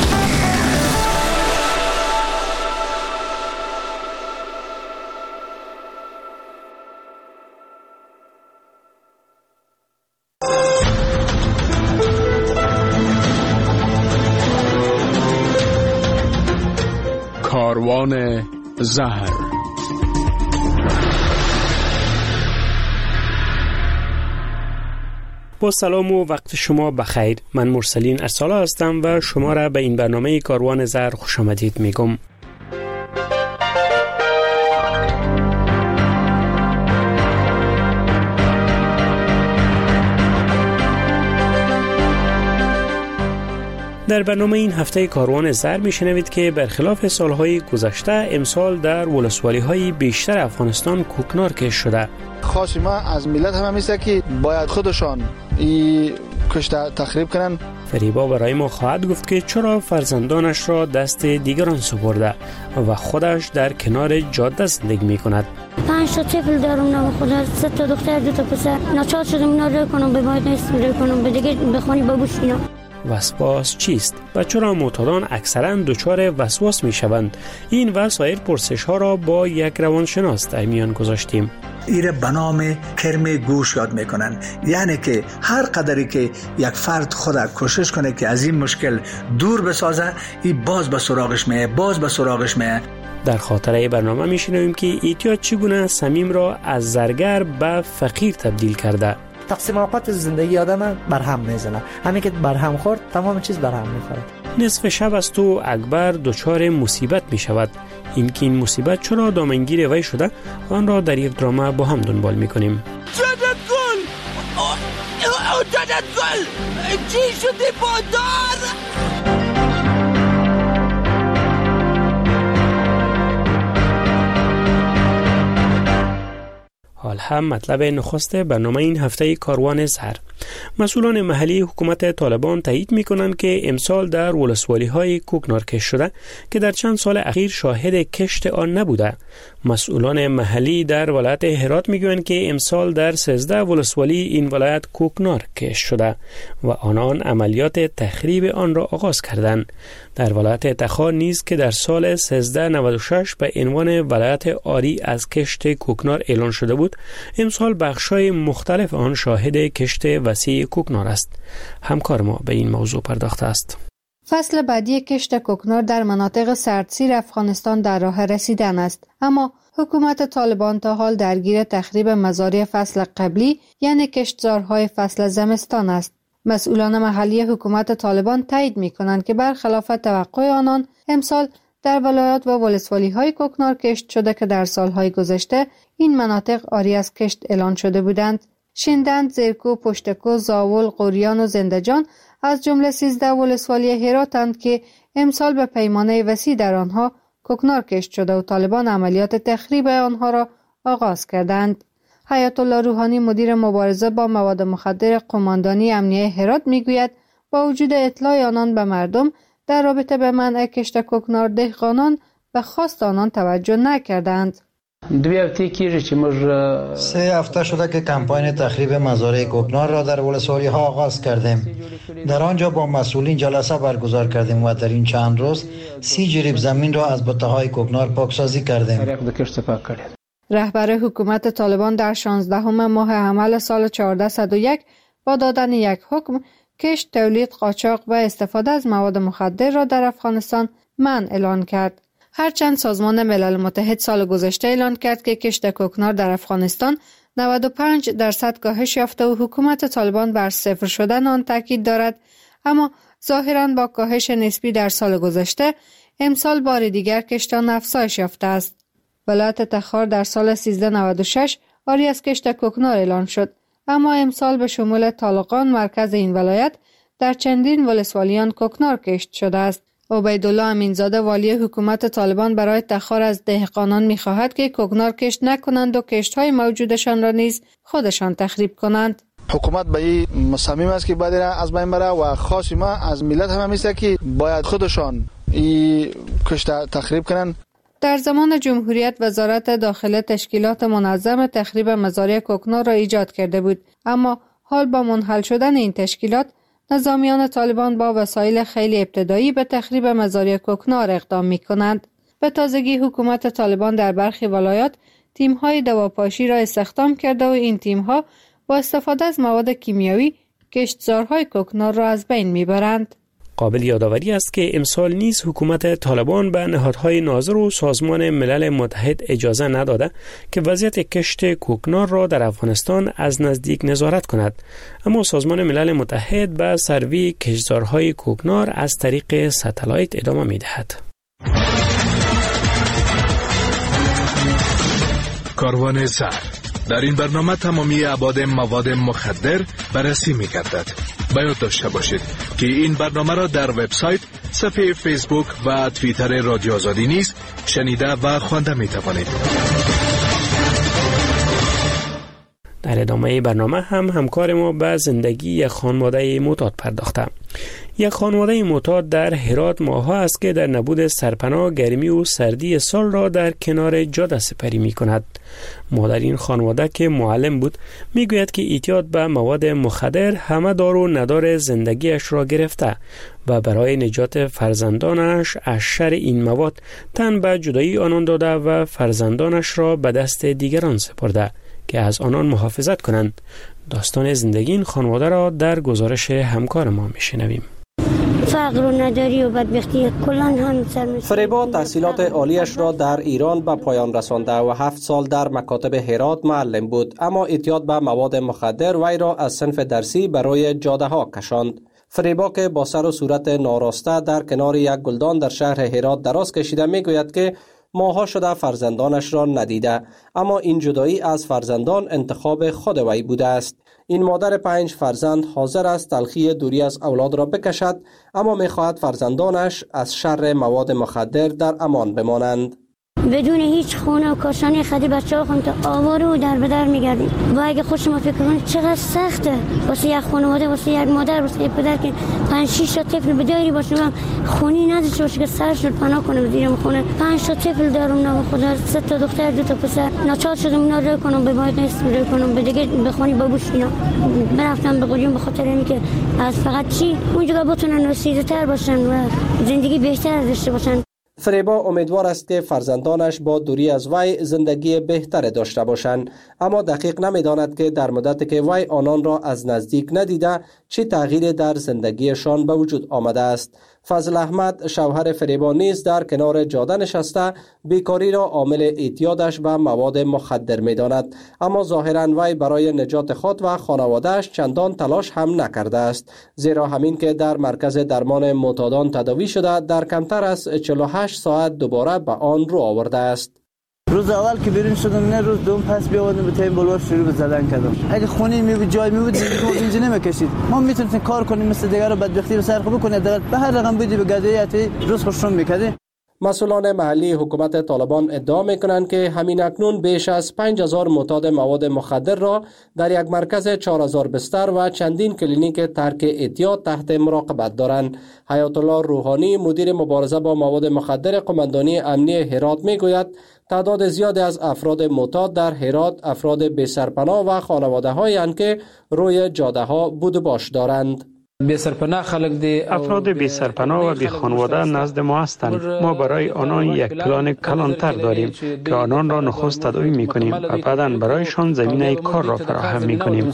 کاروان زهر. با سلام و وقت شما بخیر. من مرسلین ارسالا هستم و شما را به این برنامه کاروان زهر خوش آمدید میگم. در برنامه این هفته کاروان زهر میشنوید که برخلاف سالهای گذشته امسال در ولسوالی‌های بیشتر افغانستان کوکنار کش شده. خواست ما از ملت هم همیشه که باید خودشان این کشته تخریب کنن. فریبا برای ما خواهد گفت که چرا فرزندانش را دست دیگران سپرده و خودش در کنار جاده زندگی می کند. پنج تا طفل دارم نام خدا، سه تا دختر دو تا پسر. ناچار شدم اینا رو کنم، به باید نیست رو کنم، به دیگه بخوانی بابوس اینا. وسواس چیست و چرا معتادان اکثرا دچار وسواس می شوند؟ این و سایر پرسش ها را با یک روانشناس در میان گذاشتیم. ایره به نام کرم گوش یاد میکنن، یعنی که هر قدری که یک فرد خود کوشش کنه که از این مشکل دور بسازه، این باز به سراغش میه باز به سراغش میه. در خاطره برنامه میشنویم که اعتیاد چگونه صمیم را از زرگر به فقیر تبدیل کرده. تقسیم اوقات زندگی آدم برهم میزنه، همین که برهم خورد تمام چیز برهم میخوره. نصف شب است و اکبر دچار مصیبت می شود. این که این مصیبت چرا دامنگیر وی شده آن را در یک درامه با هم دنبال می کنیم. جدت گل جدت گل چی شده بادار؟ حال هم مطلب نخست برنامه این هفته کاروان زهر. مسئولان محلی حکومت طالبان تایید می کنند که امسال در ولسوالی های کوکنار کش شده که در چند سال اخیر شاهد کشت آن نبوده. مسئولان محلی در ولایت هرات می گویند که امسال در سیزده ولسوالی این ولایت کوکنار کش شده و آنان عملیات تخریب آن را آغاز کردند. در ولایت تخار نیز که در سال سیزده نود و شش به عنوان ولایت آری از کشت کوکنار اعلان شده بود، امسال بخش‌های مختلف آن شاهد کشت وسیع کوکنار است. همکار ما به این موضوع پرداخته است. فصل بعدی کشت کوکنار در مناطق سردسیر افغانستان در راه رسیدن است، اما حکومت طالبان تا حال درگیر تخریب مزارع فصل قبلی یعنی کشتزارهای فصل زمستان است. مسئولان محلی حکومت طالبان تایید می کنند که برخلاف توقع آنان امسال در ولایات و ولسوالی های کوکنار کشت شده که در سالهای گذشته این مناطق عاری از کشت اعلان شده بودند. شندند، زیرکو، پشتکو، زاول، قوریان و زندجان از جمله سیزده ولسوالی هراتند که امسال به پیمانه وسیع در آنها کوکنار کشت شده و طالبان عملیات تخریب آنها را آغاز کردند. حیات الله روحانی مدیر مبارزه با مواد مخدر قماندانی امنیه هرات میگوید با وجود اطلاع آنان به مردم در رابطه به منع کشت کوکنار دهقانان به خواست آنان توجه نکردند. سه هفته شده که کمپاین تخریب مزارع کوکنار را در ولسوالی ها آغاز کردیم. در آنجا با مسئولین جلسه برگزار کردیم و در این چند روز سی جریب زمین را از بته های کوکنار پاکسازی کردیم. رهبر حکومت طالبان در شانزدهم ماه حمل سال چهارده صد و یک با دادن یک حکم کشت، تولید، قاچاق و استفاده از مواد مخدر را در افغانستان منع اعلان کرد. هرچند سازمان ملل متحد سال گذشته اعلان کرد که کشت کوکنار در افغانستان نود و پنج درصد کاهش یافته و حکومت طالبان بر صفر شدن آن تاکید دارد، اما ظاهراً با کاهش نسبی در سال گذشته امسال بار دیگر کشت آن افزایش یافته است. ولایت تخار در سال سیزده نود و شش عاری از کشت کوکنار اعلان شد، اما امسال به شمول طالقان مرکز این ولایت در چندین ولسوالیان کوکنار کشت شده است. عبیدالله امینزاده والی حکومت طالبان برای تخار از دهقانان می‌خواهد که کوکنار کشت نکنند و کشت‌های موجودشان را نیز خودشان تخریب کنند. حکومت به این مصمم است که باید از بین بره و خاص ما از ملت هم است که باید خودشان این کشت تخریب کنند. در زمان جمهوریت وزارت داخله تشکیلات منظم تخریب مزارع کوکنار را ایجاد کرده بود، اما حال با منحل شدن این تشکیلات نظامیان طالبان با وسایل خیلی ابتدایی به تخریب مزارع کوکنار اقدام می کنند. به تازگی حکومت طالبان در برخی ولایات تیم‌های دواپاشی را استخدام کرده و این تیم‌ها با استفاده از مواد کیمیایی کشتزارهای کوکنار را از بین می‌برند. قابل یادآوری است که امسال نیز حکومت طالبان به نهادهای ناظر و سازمان ملل متحد اجازه نداده که وضعیت کشت کوکنار را در افغانستان از نزدیک نظارت کند، اما سازمان ملل متحد به سروی کشتزارهای کوکنار از طریق ستلایت ادامه می‌دهد. کاروان زهر در این برنامه تمامی ابعاد مواد مخدر بررسی می‌گردد. باید داشته باشید که این برنامه را در وبسایت، صفحه فیسبوک و توییتر رادیو آزادی نیز شنیده و خوانده می‌توانید. در ادامه برنامه هم همکار ما به زندگی یک خانواده معتاد پرداخته. یک خانواده معتاد در هرات ماه‌ها است که در نبود سرپناه، گرمی و سردی سال را در کنار جاده سپری می کند. مادر این خانواده که معلم بود میگوید که اعتیاد به مواد مخدر همه دار و ندار زندگیش را گرفته و برای نجات فرزندانش از شر این مواد تن به جدایی آنان داده و فرزندانش را به دست دیگران سپرده که از آنان محافظت کنند. داستان زندگی این خانواده را در گزارش همکار ما میشنویم. فقر و نداری و بدبختی کلان هم سر فریبا تحصیلات عالیش را در ایران به پایان رسانده و هفت سال در مکاتب هرات معلم بود، اما اعتیاد به مواد مخدر وی را از صنف درسی برای جاده ها کشاند. فریبا که با سر و صورت ناراسته در کنار یک گلدان در شهر هرات دراز کشیده میگوید که ماها شده فرزندانش را ندیده، اما این جدایی از فرزندان انتخاب خود وی بوده است. این مادر پنج فرزند حاضر است تلخی دوری از اولاد را بکشد، اما می‌خواهد فرزندانش از شر مواد مخدر در امان بمانند. بدون هیچ خونه و کاشانه خدی بچه‌ها خون تا آواره و در به در می‌گردیم. و اگه خود شما فکر کنید چقدر سخته واسه یک خانواده، واسه یک مادر، واسه یک پدر که پنج شش تا طفل بداری باشه و خونی نداشته باشه که سرش رو پناه کنه زیر خونه. پنج تا طفل دارم، نه خدا، سه تا دختر، دو تا پسر. ناچار شدم اینا رو کنم، به باید نیست رو کنم، به دیگه بخونی بابوش اینا. برفتم به قلیون به خاطر اینکه از فقط چی اونجا بتونن رسیده‌تر باشن و زندگی بهتر داشته باشن. فریبا امیدوار است که فرزندانش با دوری از وی زندگی بهتر داشته باشند، اما دقیق نمی‌داند که در مدتی که وی آنان را از نزدیک ندیده چه تغییری در زندگیشان به وجود آمده است. فضل احمد شوهر فریبا نیز در کنار جاده نشسته بیکاری را عامل اعتیادش به مواد مخدر می‌داند، اما ظاهراً وی برای نجات خود و خانواده‌اش چندان تلاش هم نکرده است، زیرا همین که در مرکز درمان معتادان تداوی شده در کمتر از چهل و هشت هشت ساعت دوباره به آن رو آورده است. روز اول که بیرون شدم نه روز دوم پس بیاوردم به تیم بلوار شروع به زدن کردم. اگه خونی می بود جای می بود اینجا نمیکشید. ما میتونیم کار کنیم مثل دیگه رو بدبختی رو سر خوب کنه در به هر رقم بودی به گدایتی روز خوشم میکردی. مسئولان محلی حکومت طالبان ادعا میکنند که همین اکنون بیش از پنج هزار معتاد مواد مخدر را در یک مرکز چهار هزار بستر و چندین کلینیک ترک اعتیاد تحت مراقبت دارند. حیات الله روحانی مدیر مبارزه با مواد مخدر قماندانی امنی هرات میگوید تعداد زیادی از افراد معتاد در هرات افراد بی سرپناه و خانواده هایی که روی جاده ها بود و باش دارند. افراد بی سرپناه و بی خانواده نزد ما هستند. ما برای آنان یک پلان کلانتر داریم که آنان را نخست تداوی می کنیم و بعداً برایشان زمینه کار را فراهم می کنیم.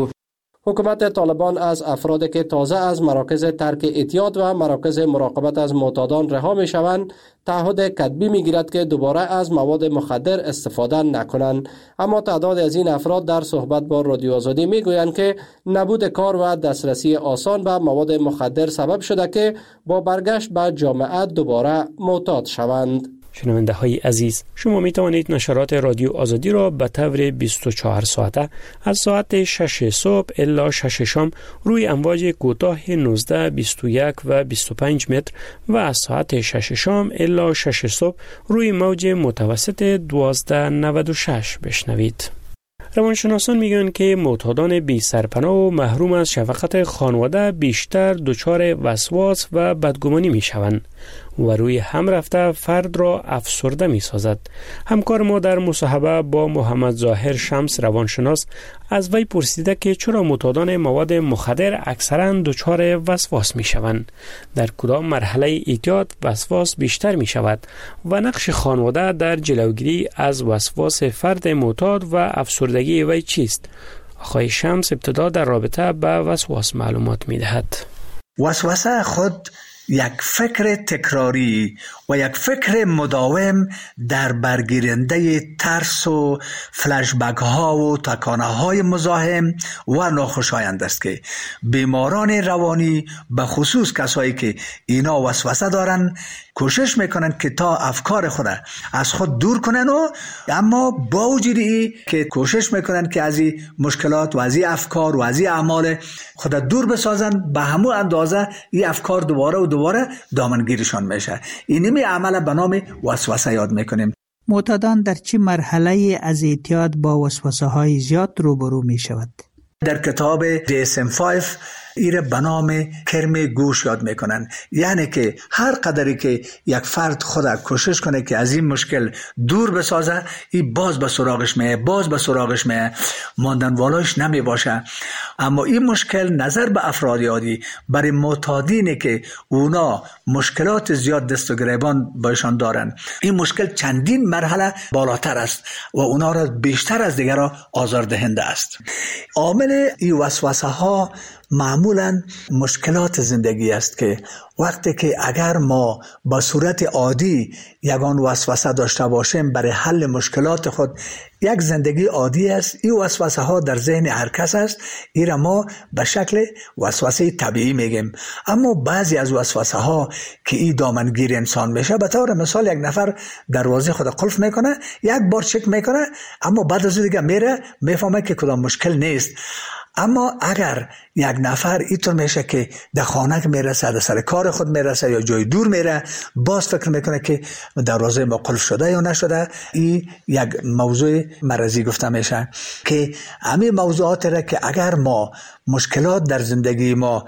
حکومت طالبان از افرادی که تازه از مراکز ترک اعتیاد و مراکز مراقبت از معتادان رها می شوند تعهد کتبی می گیرد که دوباره از مواد مخدر استفاده نکنند. اما تعداد از این افراد در صحبت با رادیو آزادی می گویند که نبود کار و دسترسی آسان به مواد مخدر سبب شده که با برگشت به جامعه دوباره معتاد شوند. شنونده های عزیز، شما می توانید نشرات رادیو آزادی را به طور بیست و چهار ساعته از ساعت شش صبح الی شش شام روی امواج کوتاه نوزده، بیست و یک و بیست و پنج متر و از ساعت شش شام الی شش صبح روی موج متوسط دوازده نود و شش بشنوید. روانشناسان میگن که معتادان بی سرپناه و محروم از شفقت خانواده بیشتر دچار وسواس و بدگمانی می شوند و روی هم رفته فرد را افسرده می سازد. همکار ما در مصاحبه با محمد ظاهر شمس روانشناس از وی پرسیده که چرا معتادان مواد مخدر اکثرا دچار وسواس می شوند، در کدام مرحله اعتیاد وسواس بیشتر می شود و نقش خانواده در جلوگیری از وسواس فرد معتاد و افسردگی وی چیست؟ آقای شمس ابتدا در رابطه با وسواس معلومات می دهد. وسوسه خود یک فکر تکراری و یک فکر مداوم در برگیرنده ترس و فلشبک ها و تکانه های مزاحم و ناخوشایند است که بیماران روانی به خصوص کسایی که اینا وسوسه دارن کوشش میکنن که تا افکار خود از خود دور کنن و اما با وجود ای که کوشش میکنن که از این مشکلات و از این افکار و از این اعمال خود دور بسازن به همون اندازه این افکار دوباره و دوباره دامنگیرشان میشه. اینمی عمل به نام وسوسه یاد میکنیم. معتادان در چه مرحله از اعتیاد با وسوسه های زیاد روبرو می شود؟ در کتاب دی اس ام پنج ایره به نام کرم گوش یاد میکنن، یعنی که هر قدری که یک فرد خود کوشش کنه که از این مشکل دور بسازه، این باز به سراغش میه باز به سراغش میه ماندن والاش نمی باشه. اما این مشکل نظر به افراد عادی برای معتادینه که اونا مشکلات زیاد دست و گریبان بایشان دارن، این مشکل چندین مرحله بالاتر است و اونا را بیشتر از دیگر آزاردهنده است. عامل این وسوسه ها معمولا مشکلات زندگی است که وقتی که اگر ما با صورت عادی یگان وسوسه داشته باشیم برای حل مشکلات خود، یک زندگی عادی است، این وسوسه ها در ذهن هر کس است، این را ما به شکل وسوسه طبیعی میگیم. اما بعضی از وسوسه ها که این دامنگیر انسان میشه، به طور مثال یک نفر دروازه خود قلف میکنه، یک بار چک میکنه، اما بعد از دیگه میره میفهمه که کدام مشکل نیست. اما اگر یک نفر اینطور میشه که در خانه میرسه، در سر کار خود میرسه یا جای دور میره، باز فکر میکنه که دروازه ما قلف شده یا نشده، این یک موضوع مرضی گفته میشه که همین موضوعات را که اگر ما مشکلات در زندگی ما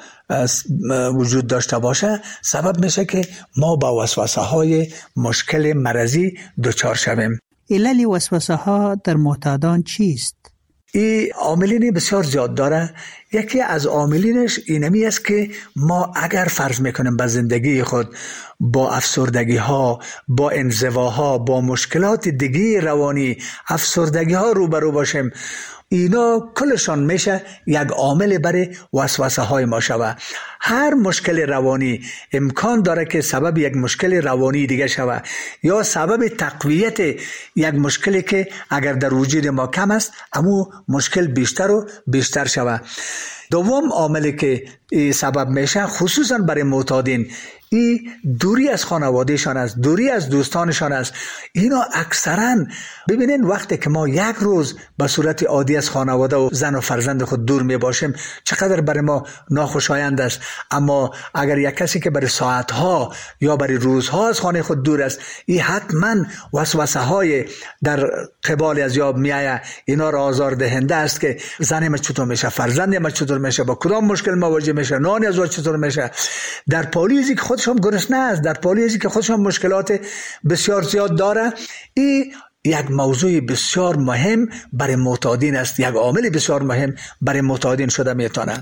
وجود داشته باشه، سبب میشه که ما با وسوسه های مشکل مرضی دچار شویم. علل وسوسه ها در معتادان چیست؟ این عاملین بسیار زیاد داره. یکی از عاملینش اینمی است که ما اگر فرض میکنیم به زندگی خود با افسردگی ها، با انزواها، با مشکلات دیگه روانی، افسردگی ها روبرو باشیم، اینا کلشان میشه یک عامل برای وسوسه های ما شوه. هر مشکل روانی امکان داره که سبب یک مشکل روانی دیگه شوه یا سبب تقویت یک مشکلی که اگر در وجود ما کم است، اما مشکل بیشتر و بیشتر شوه. دوم عاملی که سبب میشه خصوصا برای معتادین ای دوری از خانوادهشان است، دوری از دوستانشان است. اینا اکثرا ببینین وقتی که ما یک روز به صورت عادی از خانواده و زن و فرزند خود دور می باشیم چقدر برای ما ناخوشایند است، اما اگر یک کسی که برای ساعتها یا برای روزها از خانه خود دور است، این حتما وسوسه های در قبال از یاب می آید. اینا را آزار دهنده است که زن ما چطور میشه، فرزند ما چطور میشه، با کدام مشکل مواجه میشه، نان از چطور میشه. در پالیزی که خودشون گرسنه است، در پالیزی که خودشون مشکلات بسیار زیاد داره، این یک موضوع بسیار مهم برای معتادین است، یک عامل بسیار مهم برای معتادین شده میتونه.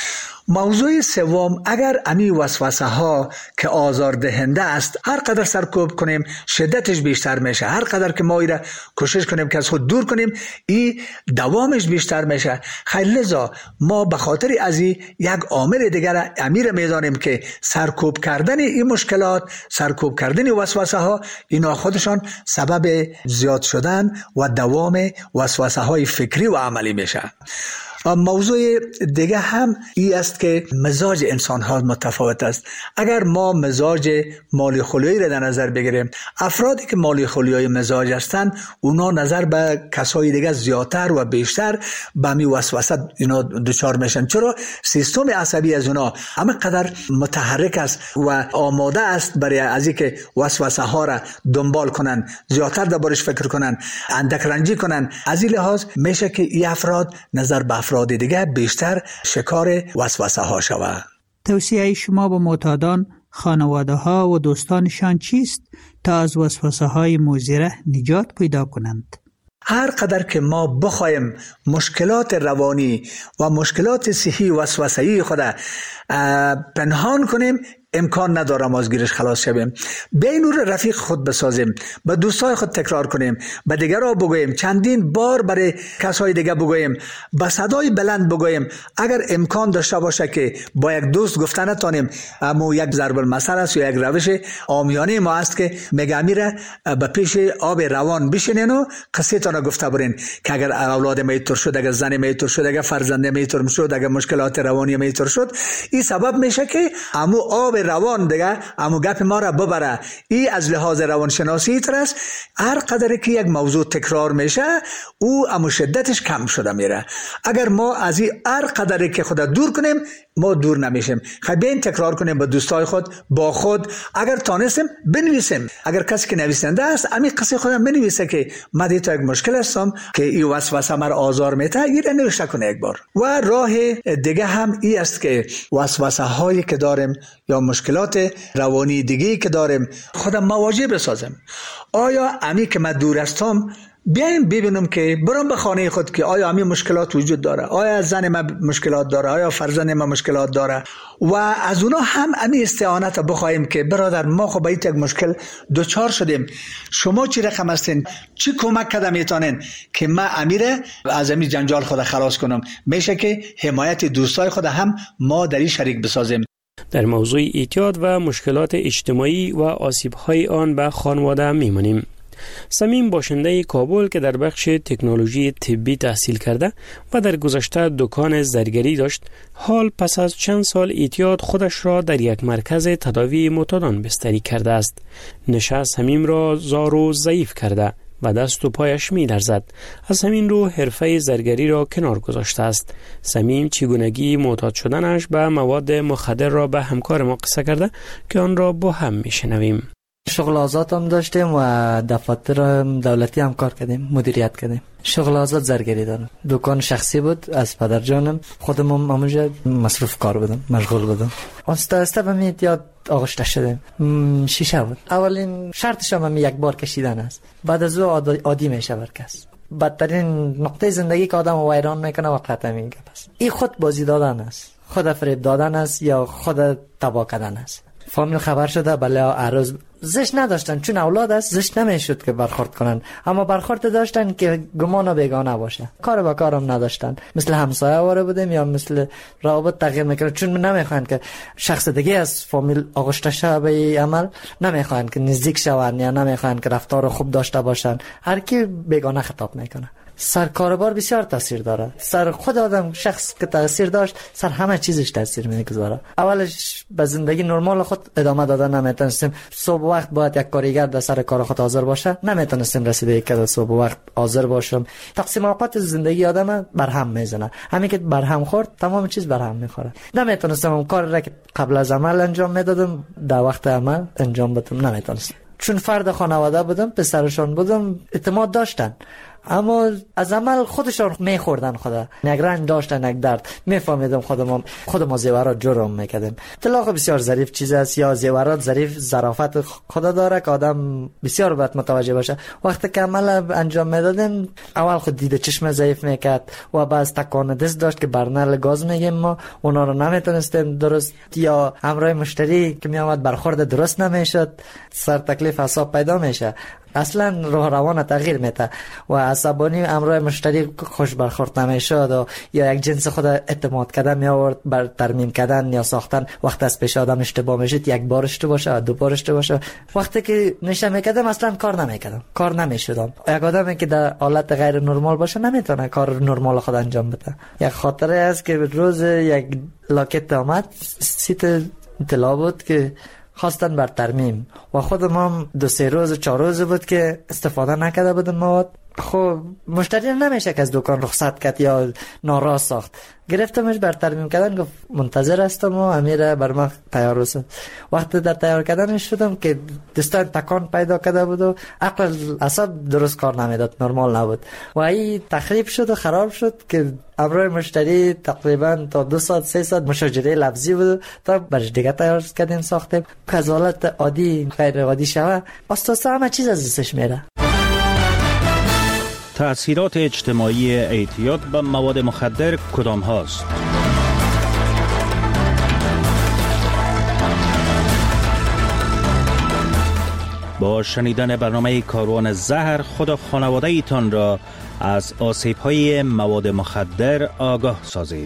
موضوع سوم، اگر امی وسوسه ها که آزار دهنده است هر قدر سرکوب کنیم شدتش بیشتر میشه، هر قدر که ما ایره کوشش کنیم که از خود دور کنیم این دوامش بیشتر میشه. خیلی لذا ما به خاطر از این یک عامل دیگر امیر میدانیم که سرکوب کردن این مشکلات، سرکوب کردن وسوسه ها، اینا خودشان سبب زیاد شدن و دوام وسوسه های فکری و عملی میشه. موضوع دیگه هم این است که مزاج انسان ها متفاوت است. اگر ما مزاج مالی خلیایی را در نظر بگیریم، افرادی که مالی خلیایی مزاج هستند اونا نظر به کسای دیگه زیادتر و بیشتر به می وسوسه اینا دچار میشن. چرا؟ سیستم عصبی از اونا همه قدر متحرک است و آماده است برای از اینکه وسوسه ها را دنبال کنن، زیادتر دربارش فکر کنن، اندک رنجی کنن. از این لحاظ میشه که این افراد نظر به افراد دیگه بیشتر شکار وسوسه ها شود. توصیه شما به معتادان، خانواده ها و دوستانشان چیست تا از وسوسه های مضر نجات پیدا کنند؟ هر قدر که ما بخوایم مشکلات روانی و مشکلات صحی وسوسه‌ای خود پنهان کنیم امکان نداره ما از گیرش خلاص شویم. به نور رفیق خود بسازیم، به دوستای خود تکرار کنیم، به دیگران بگوییم، چندین بار برای کسای دیگه بگوییم، با صدای بلند بگوییم. اگر امکان داشته باشه که با یک دوست گفتن نتونیم، اما یک ضرب المثل است یا یک روش عامیانه ما است که میگه میره به پیش آب روان بشینین و قصه تان گفته برین که اگر اولاد میتور شد، اگر زن میتور شد، اگر فرزند میتور شد، اگر مشکلات روانی میتور شد، این سبب میشه که امو آب روان دیگه امو گپ ما را ببره. ای از لحاظ روانشناسی ترس هر قدر که یک موضوع تکرار میشه او امو شدتش کم شده میره. اگر ما از این هر قدر که خود دور کنیم ما دور نمیشیم. خب بیاین تکرار کنیم با دوستای خود، با خود. اگر تانستیم بنویسیم، اگر کسی که نویسنده است امی قصه خودم بنویسه که من دیتا یک مشکل هستم که این وسوسه مرا آزار میده، این را نوشته کنه یک بار. و راه دیگه هم این است که وسوسه هایی که داریم یا مشکلات روانی دیگه که داریم خودم مواجه بسازم. آیا امی که من دور هستم بیایم ببینم که برام به خانه خود که آیا همین مشکلات وجود داره، آیا زن ما مشکلات داره، آیا فرزند ما مشکلات داره، و از اونا هم همین استعانت بخوایم که برادر ما خب به یک مشکل دوچار شدیم، شما چی رقم هستین، چی کمک کده میتونین که ما امیره از همین جنجال خود خلاص کنم. میشه که حمایت دوستای خود هم ما در این شریک بسازیم. در موضوع اعتیاد و مشکلات اجتماعی و آسیب‌های آن به خانواده میمانیم. سمیم باشنده کابل که در بخش تکنولوژی طبی تحصیل کرده و در گذشته دکان زرگری داشت، حال پس از چند سال اعتیاد خودش را در یک مرکز تداوی معتادان بستری کرده است. نشه سمیم را زار و ضعیف کرده و دست و پایش می لرزد. از همین رو حرفه زرگری را کنار گذاشته است. سمیم چگونگی معتاد شدنش به مواد مخدر را به همکار ما قصه کرده که آن را با هم می شنویم. شغل آزاد هم داشتیم و دفاتر دولتی هم کار کردیم، مدیریت کردیم. شغل آزاد زرگری دارم. دکان شخصی بود از پدر جانم، خودم هم همونجا مصروف کار بودم، مشغول بودم. آسته آسته به اعتیاد آغشته شدیم. شیشه بود. اولین شرطش هم یک بار کشیدن است. بعد از او عادی میشه بر کس. بدترین نقطه زندگی که آدم ویران میکنه وقت همین گپ است. این خود بازی دادن است، خود فریب دادن است یا خود تباه کردن است. فامیل خبر شده بله عروض زشت نداشتن، چون اولاد است زشت نمیشد که برخورد کنن، اما برخورد داشتن که گمان و بیگانه باشه. کار با کارم نداشتن، مثل همسایه واره بودیم یا مثل روابط تغییر میکنن، چون نمیخوان که شخص دیگه از فامیل آغشته شه به عمل، نمیخوان که نزدیک شون یا نمیخوان که رفتار خوب داشته باشن، هر کی بیگانه خطاب میکنه. سر کاربار بسیار تاثیر داره. سر خود آدم شخص که تاثیر داشت، سر همه چیزش تاثیر میگذاره. اولش به زندگی نرمال خود ادامه دادن نمیتونستیم. صبح وقت باید یک کارگر در سر کار خود حاضر باشه، نمیتونستیم رسیده که صبح وقت حاضر باشم. تقسیم اوقات زندگی آدم برهم میزنه. همین که برهم خورد تمام چیز برهم میخوره. نمیتونستم اون کار را که قبل از عمل انجام میدادم در وقت عمل انجام بدم، نمیتونستم. چون فرد خانواده بودم، پسرشان بودم، اعتماد داشتن، اما از عمل خودشان میخوردن. خدا یک رنج داشتن، یک درد. میفهمیدم خودم خودم زیورات جرم میکردم. طلاق بسیار ظریف چیز است، یا زیورات ظریف ظرافت خدا داره که آدم بسیار باید متوجه باشه. وقتی که عمل انجام میدادم، اول خود دیده چشم ضعیف میکرد و بعض تکان دست داشت که برنر گاز میگیم ما اونا رو نمیتونستیم درست، یا همراه مشتری که میامد برخورد درست نمیشد، سر تکلیف حساب پیدا میشه. اصلا روح روان تغییر میده و عصبانی امروز مشتری خوش برخورد نمیشد یا یک جنس خود اعتماد کردن می آورد بر ترمیم کردن یا ساختن. وقت از پیش آدم اشتباه میشد، یک بار اشتباه باشه، دو بار اشتباه باشه. وقتی که نشه میکردم اصلا کار نمیکردم، کار نمیشدم. یک آدمی که در حالت غیر نرمال باشه نمیتونه کار نرمال خود انجام بده. یک خاطره است که روز یک لاکت آمد، سیت اطلاع بود که خواستن بر ترمیم و خودم هم دو سه روز چهار روز بود که استفاده نکرده بودم مواد. خب مشتری نمیشه که از دکان رخصت کرد یا ناراض ساخت. گرفتمش بر ترمیم کردن، گفت منتظر هستم و امیر بر ما تیار است. وقتی در تیار کردنش شدم که دستان تکان پیدا کرده بود و عقل اعصاب درست کار نمیداد، نرمال نبود و این تخریب شد و خراب شد که امروز مشتری تقریبا تا دو ساعت سه ساعت مشاجره لفظی بود تا برش دیگه تیار کردیم ساختیم که از حالت عادی غیر عادی شوه. اساسا همه چیز از دستش میره. تأثیرات اجتماعی اعتیاد به مواد مخدر کدام هاست؟ با شنیدن برنامه کاروان زهر خود و خانواده ایتان را از آسیب های مواد مخدر آگاه سازید.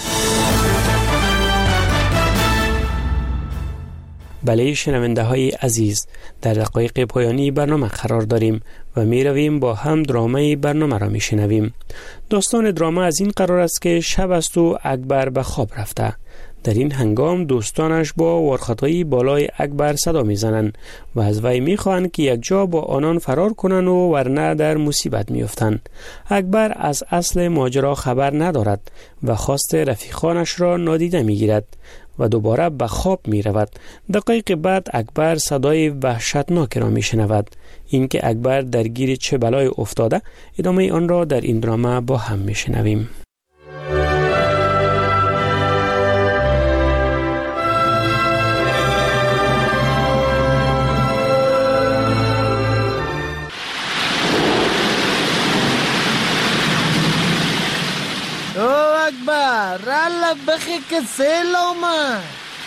بله شنونده های عزیز، در دقایق پایانی برنامه قرار داریم و می رویم با هم درامه برنامه را می شنویم. داستان درامه از این قرار است که شب است و اکبر به خواب رفته. در این هنگام دوستانش با وارخطایی بالای اکبر صدا می زنند و از وی می خواهند که یک جا با آنان فرار کنند و ورنه در مصیبت می افتند. اکبر از اصل ماجرا خبر ندارد و خواست رفیقانش را نادیده می گیرد و دوباره به خواب می رود. دقایق بعد اکبر صدای وحشتناک را می شنود. اینکه اکبر درگیر چه بلای افتاده، ادامه آن را در این درامه با هم می شنویم. رالله بخی که سیل آمد.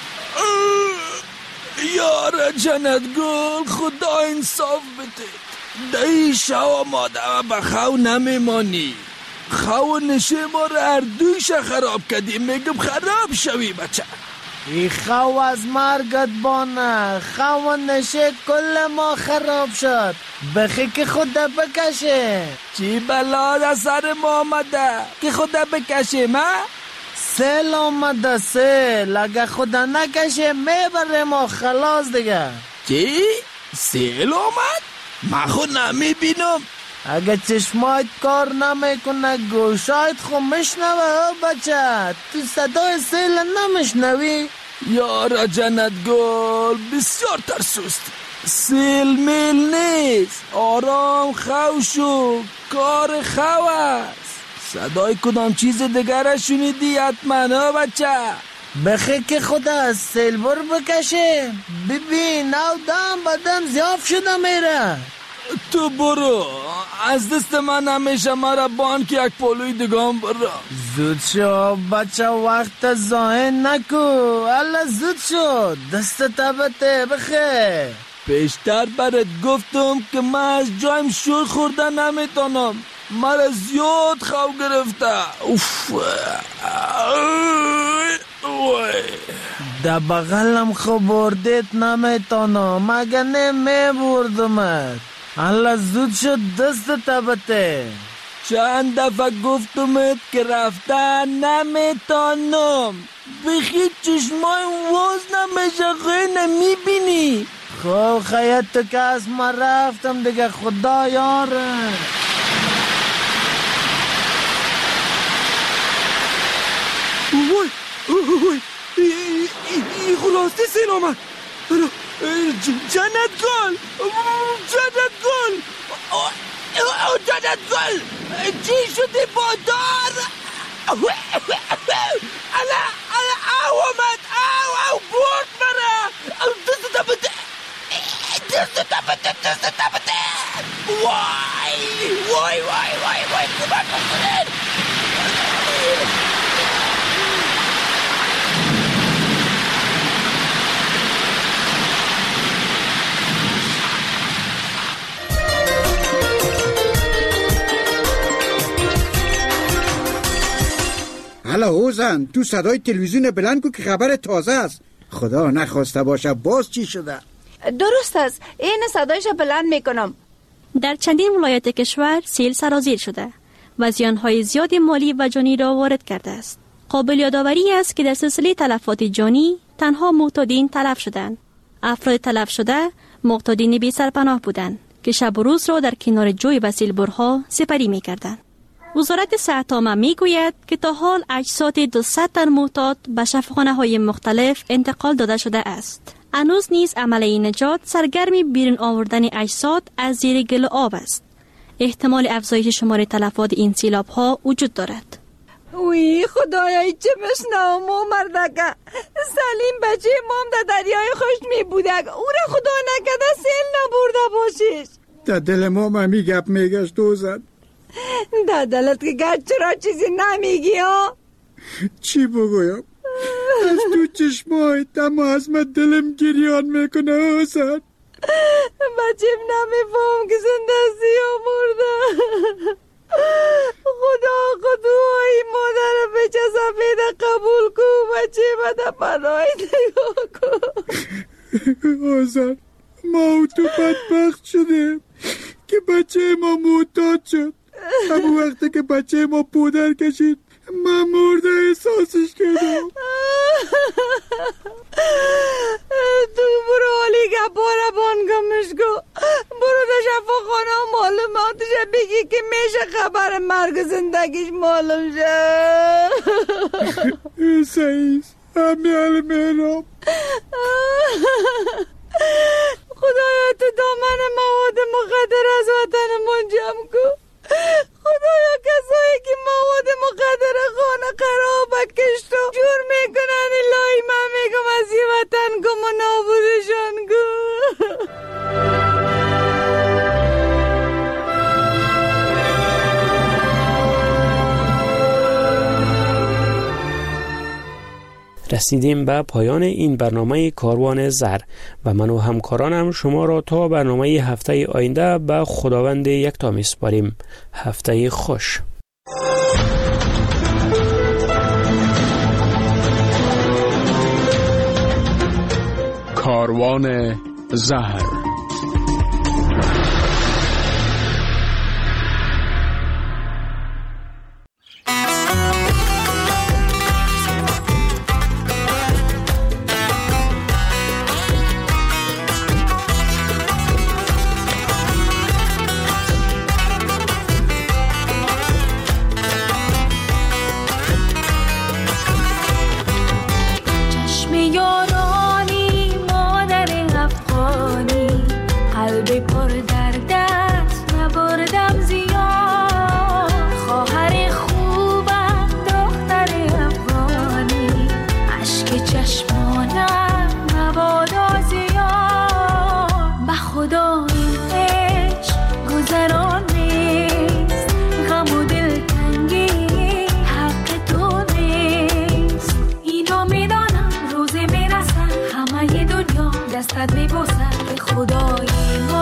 یاره جنت گل، خدا انصاف بده. دهی شو ماده و بخو نمیمانی. خو نشه ما رو هر دویش خراب کردیم. میگم خراب شوی بچه. ای خو از مرگت بانه، خو نشه کل ما خراب شد. بخی که خدا بکشه. چی بلا در سر ما آمده که خدا بکشه ما؟ سیل آمده سیل، اگه خدا نکشه میبره ما خلاص دیگه. چی؟ سیل آمد؟ من خود نمیبینم. اگه چشمایت کار نمیکنه گوشایت خو مشنوه بچه. تو صدای سیل نمیشنوی؟ یارا جنت گل بسیار ترسوست. سیل میل نیست، آرام خو شو، کار خو است. صدای کدام چیز دیگر شنیدی حتما ها بچه؟ بخی که خدا از سیل بر بکشه. ببین او دم بدم زیاف شده میره. تو برو، از دست من همیشه مرا بان که یک پولوی دگام برو. زود شو بچه، وقت زاین نکو. الله زود شو، دست تبته بخی. پیشتر برات گفتم که من از جایم شور خورده نمیتونم. مرا زیاد خو گرفته. اوف در بغلم خو بردیت نمیتونم، مگه نمی بردمت. الله زود شد دست تبته. چند دفعه گفتمت که رفتن نمیتانم. بخی چشمای واز نمیشه، خیلی نمیبینی. خب خیلی تو که از ما رفتم دیگه، خدا یاره. وای وای ای خلاسته سین آمد. جنت گل جنت گل جنت گل چی شده با دار؟ الا الا او آمد او او برد مرا. دست تا بده دست تا بده دست تا بده. وای وای وای وای وای کمک کنید. حالا اوزن تو صدای تلویزیون بلند کو که خبر تازه است. خدا نخواسته باشه باز چی شده؟ درست است، این صدایش بلند میکنم. در چندین ولایت کشور سیل سرازیر شده و زیانهای زیاد مالی و جانی را وارد کرده است. قابل یادآوری است که در سلسله تلفات جانی تنها معتادین تلف شدند. افراد تلف شده معتادین بی سرپناه بودند که شب و روز را در کنار جوی و سیلبرها سپری میکردند. وزارت صحت عامه میگوید که تا حال اجساد دویست تن معتاد به شفاخانه‌های مختلف انتقال داده شده است. هنوز نیز عملیه نجات سرگرم بیرون آوردن اجساد از زیر گل آب است. احتمال افزایش شمار تلفات این سیلاب‌ها وجود دارد. وی خدایای چه بشنوم و مردکه سلیم بچه مام در دریای خشت می بودک، او را خدا نکده سیل نبرده باشیش. در دل ما ممی گپ میگشت دوزن. در دلت که گرد چرا چیزی نمیگی ها؟ چی بگویم؟ از تو چشمای دم از من دلم گریان میکنه حسن. بچیم نمیفهم که زندستی ها مرده. خدا خدای مادر بچه سفید قبول کو، بچه بده پناهی نگاه کن. حسن ما و تو بدبخت شده که بچه ما معتاد شد. همون وقتی که بچه ما پودر کشید من مرده احساسش کردم. تو برو حالی گپاره بانگمش کو، برو در شفاخانه و معلوماتش بگی که میشه خبر مرگ زندگیش معلوم شه. سعیز همیال میرم. خدایا تو دامن مواد مخدر از وطن منجم کو. خدایا کسایی که مواد مخدر خانه خراب کشت و جور میکنن الهی من میگم از این وطن گم و نابودشان گو. رسیدیم به پایان این برنامه کاروان زر و من و همکارانم شما را تا برنامه هفته آینده به خداوند یکتا میسپاریم. هفته خوش. کاروان زهر. دستت میبوسم به خدای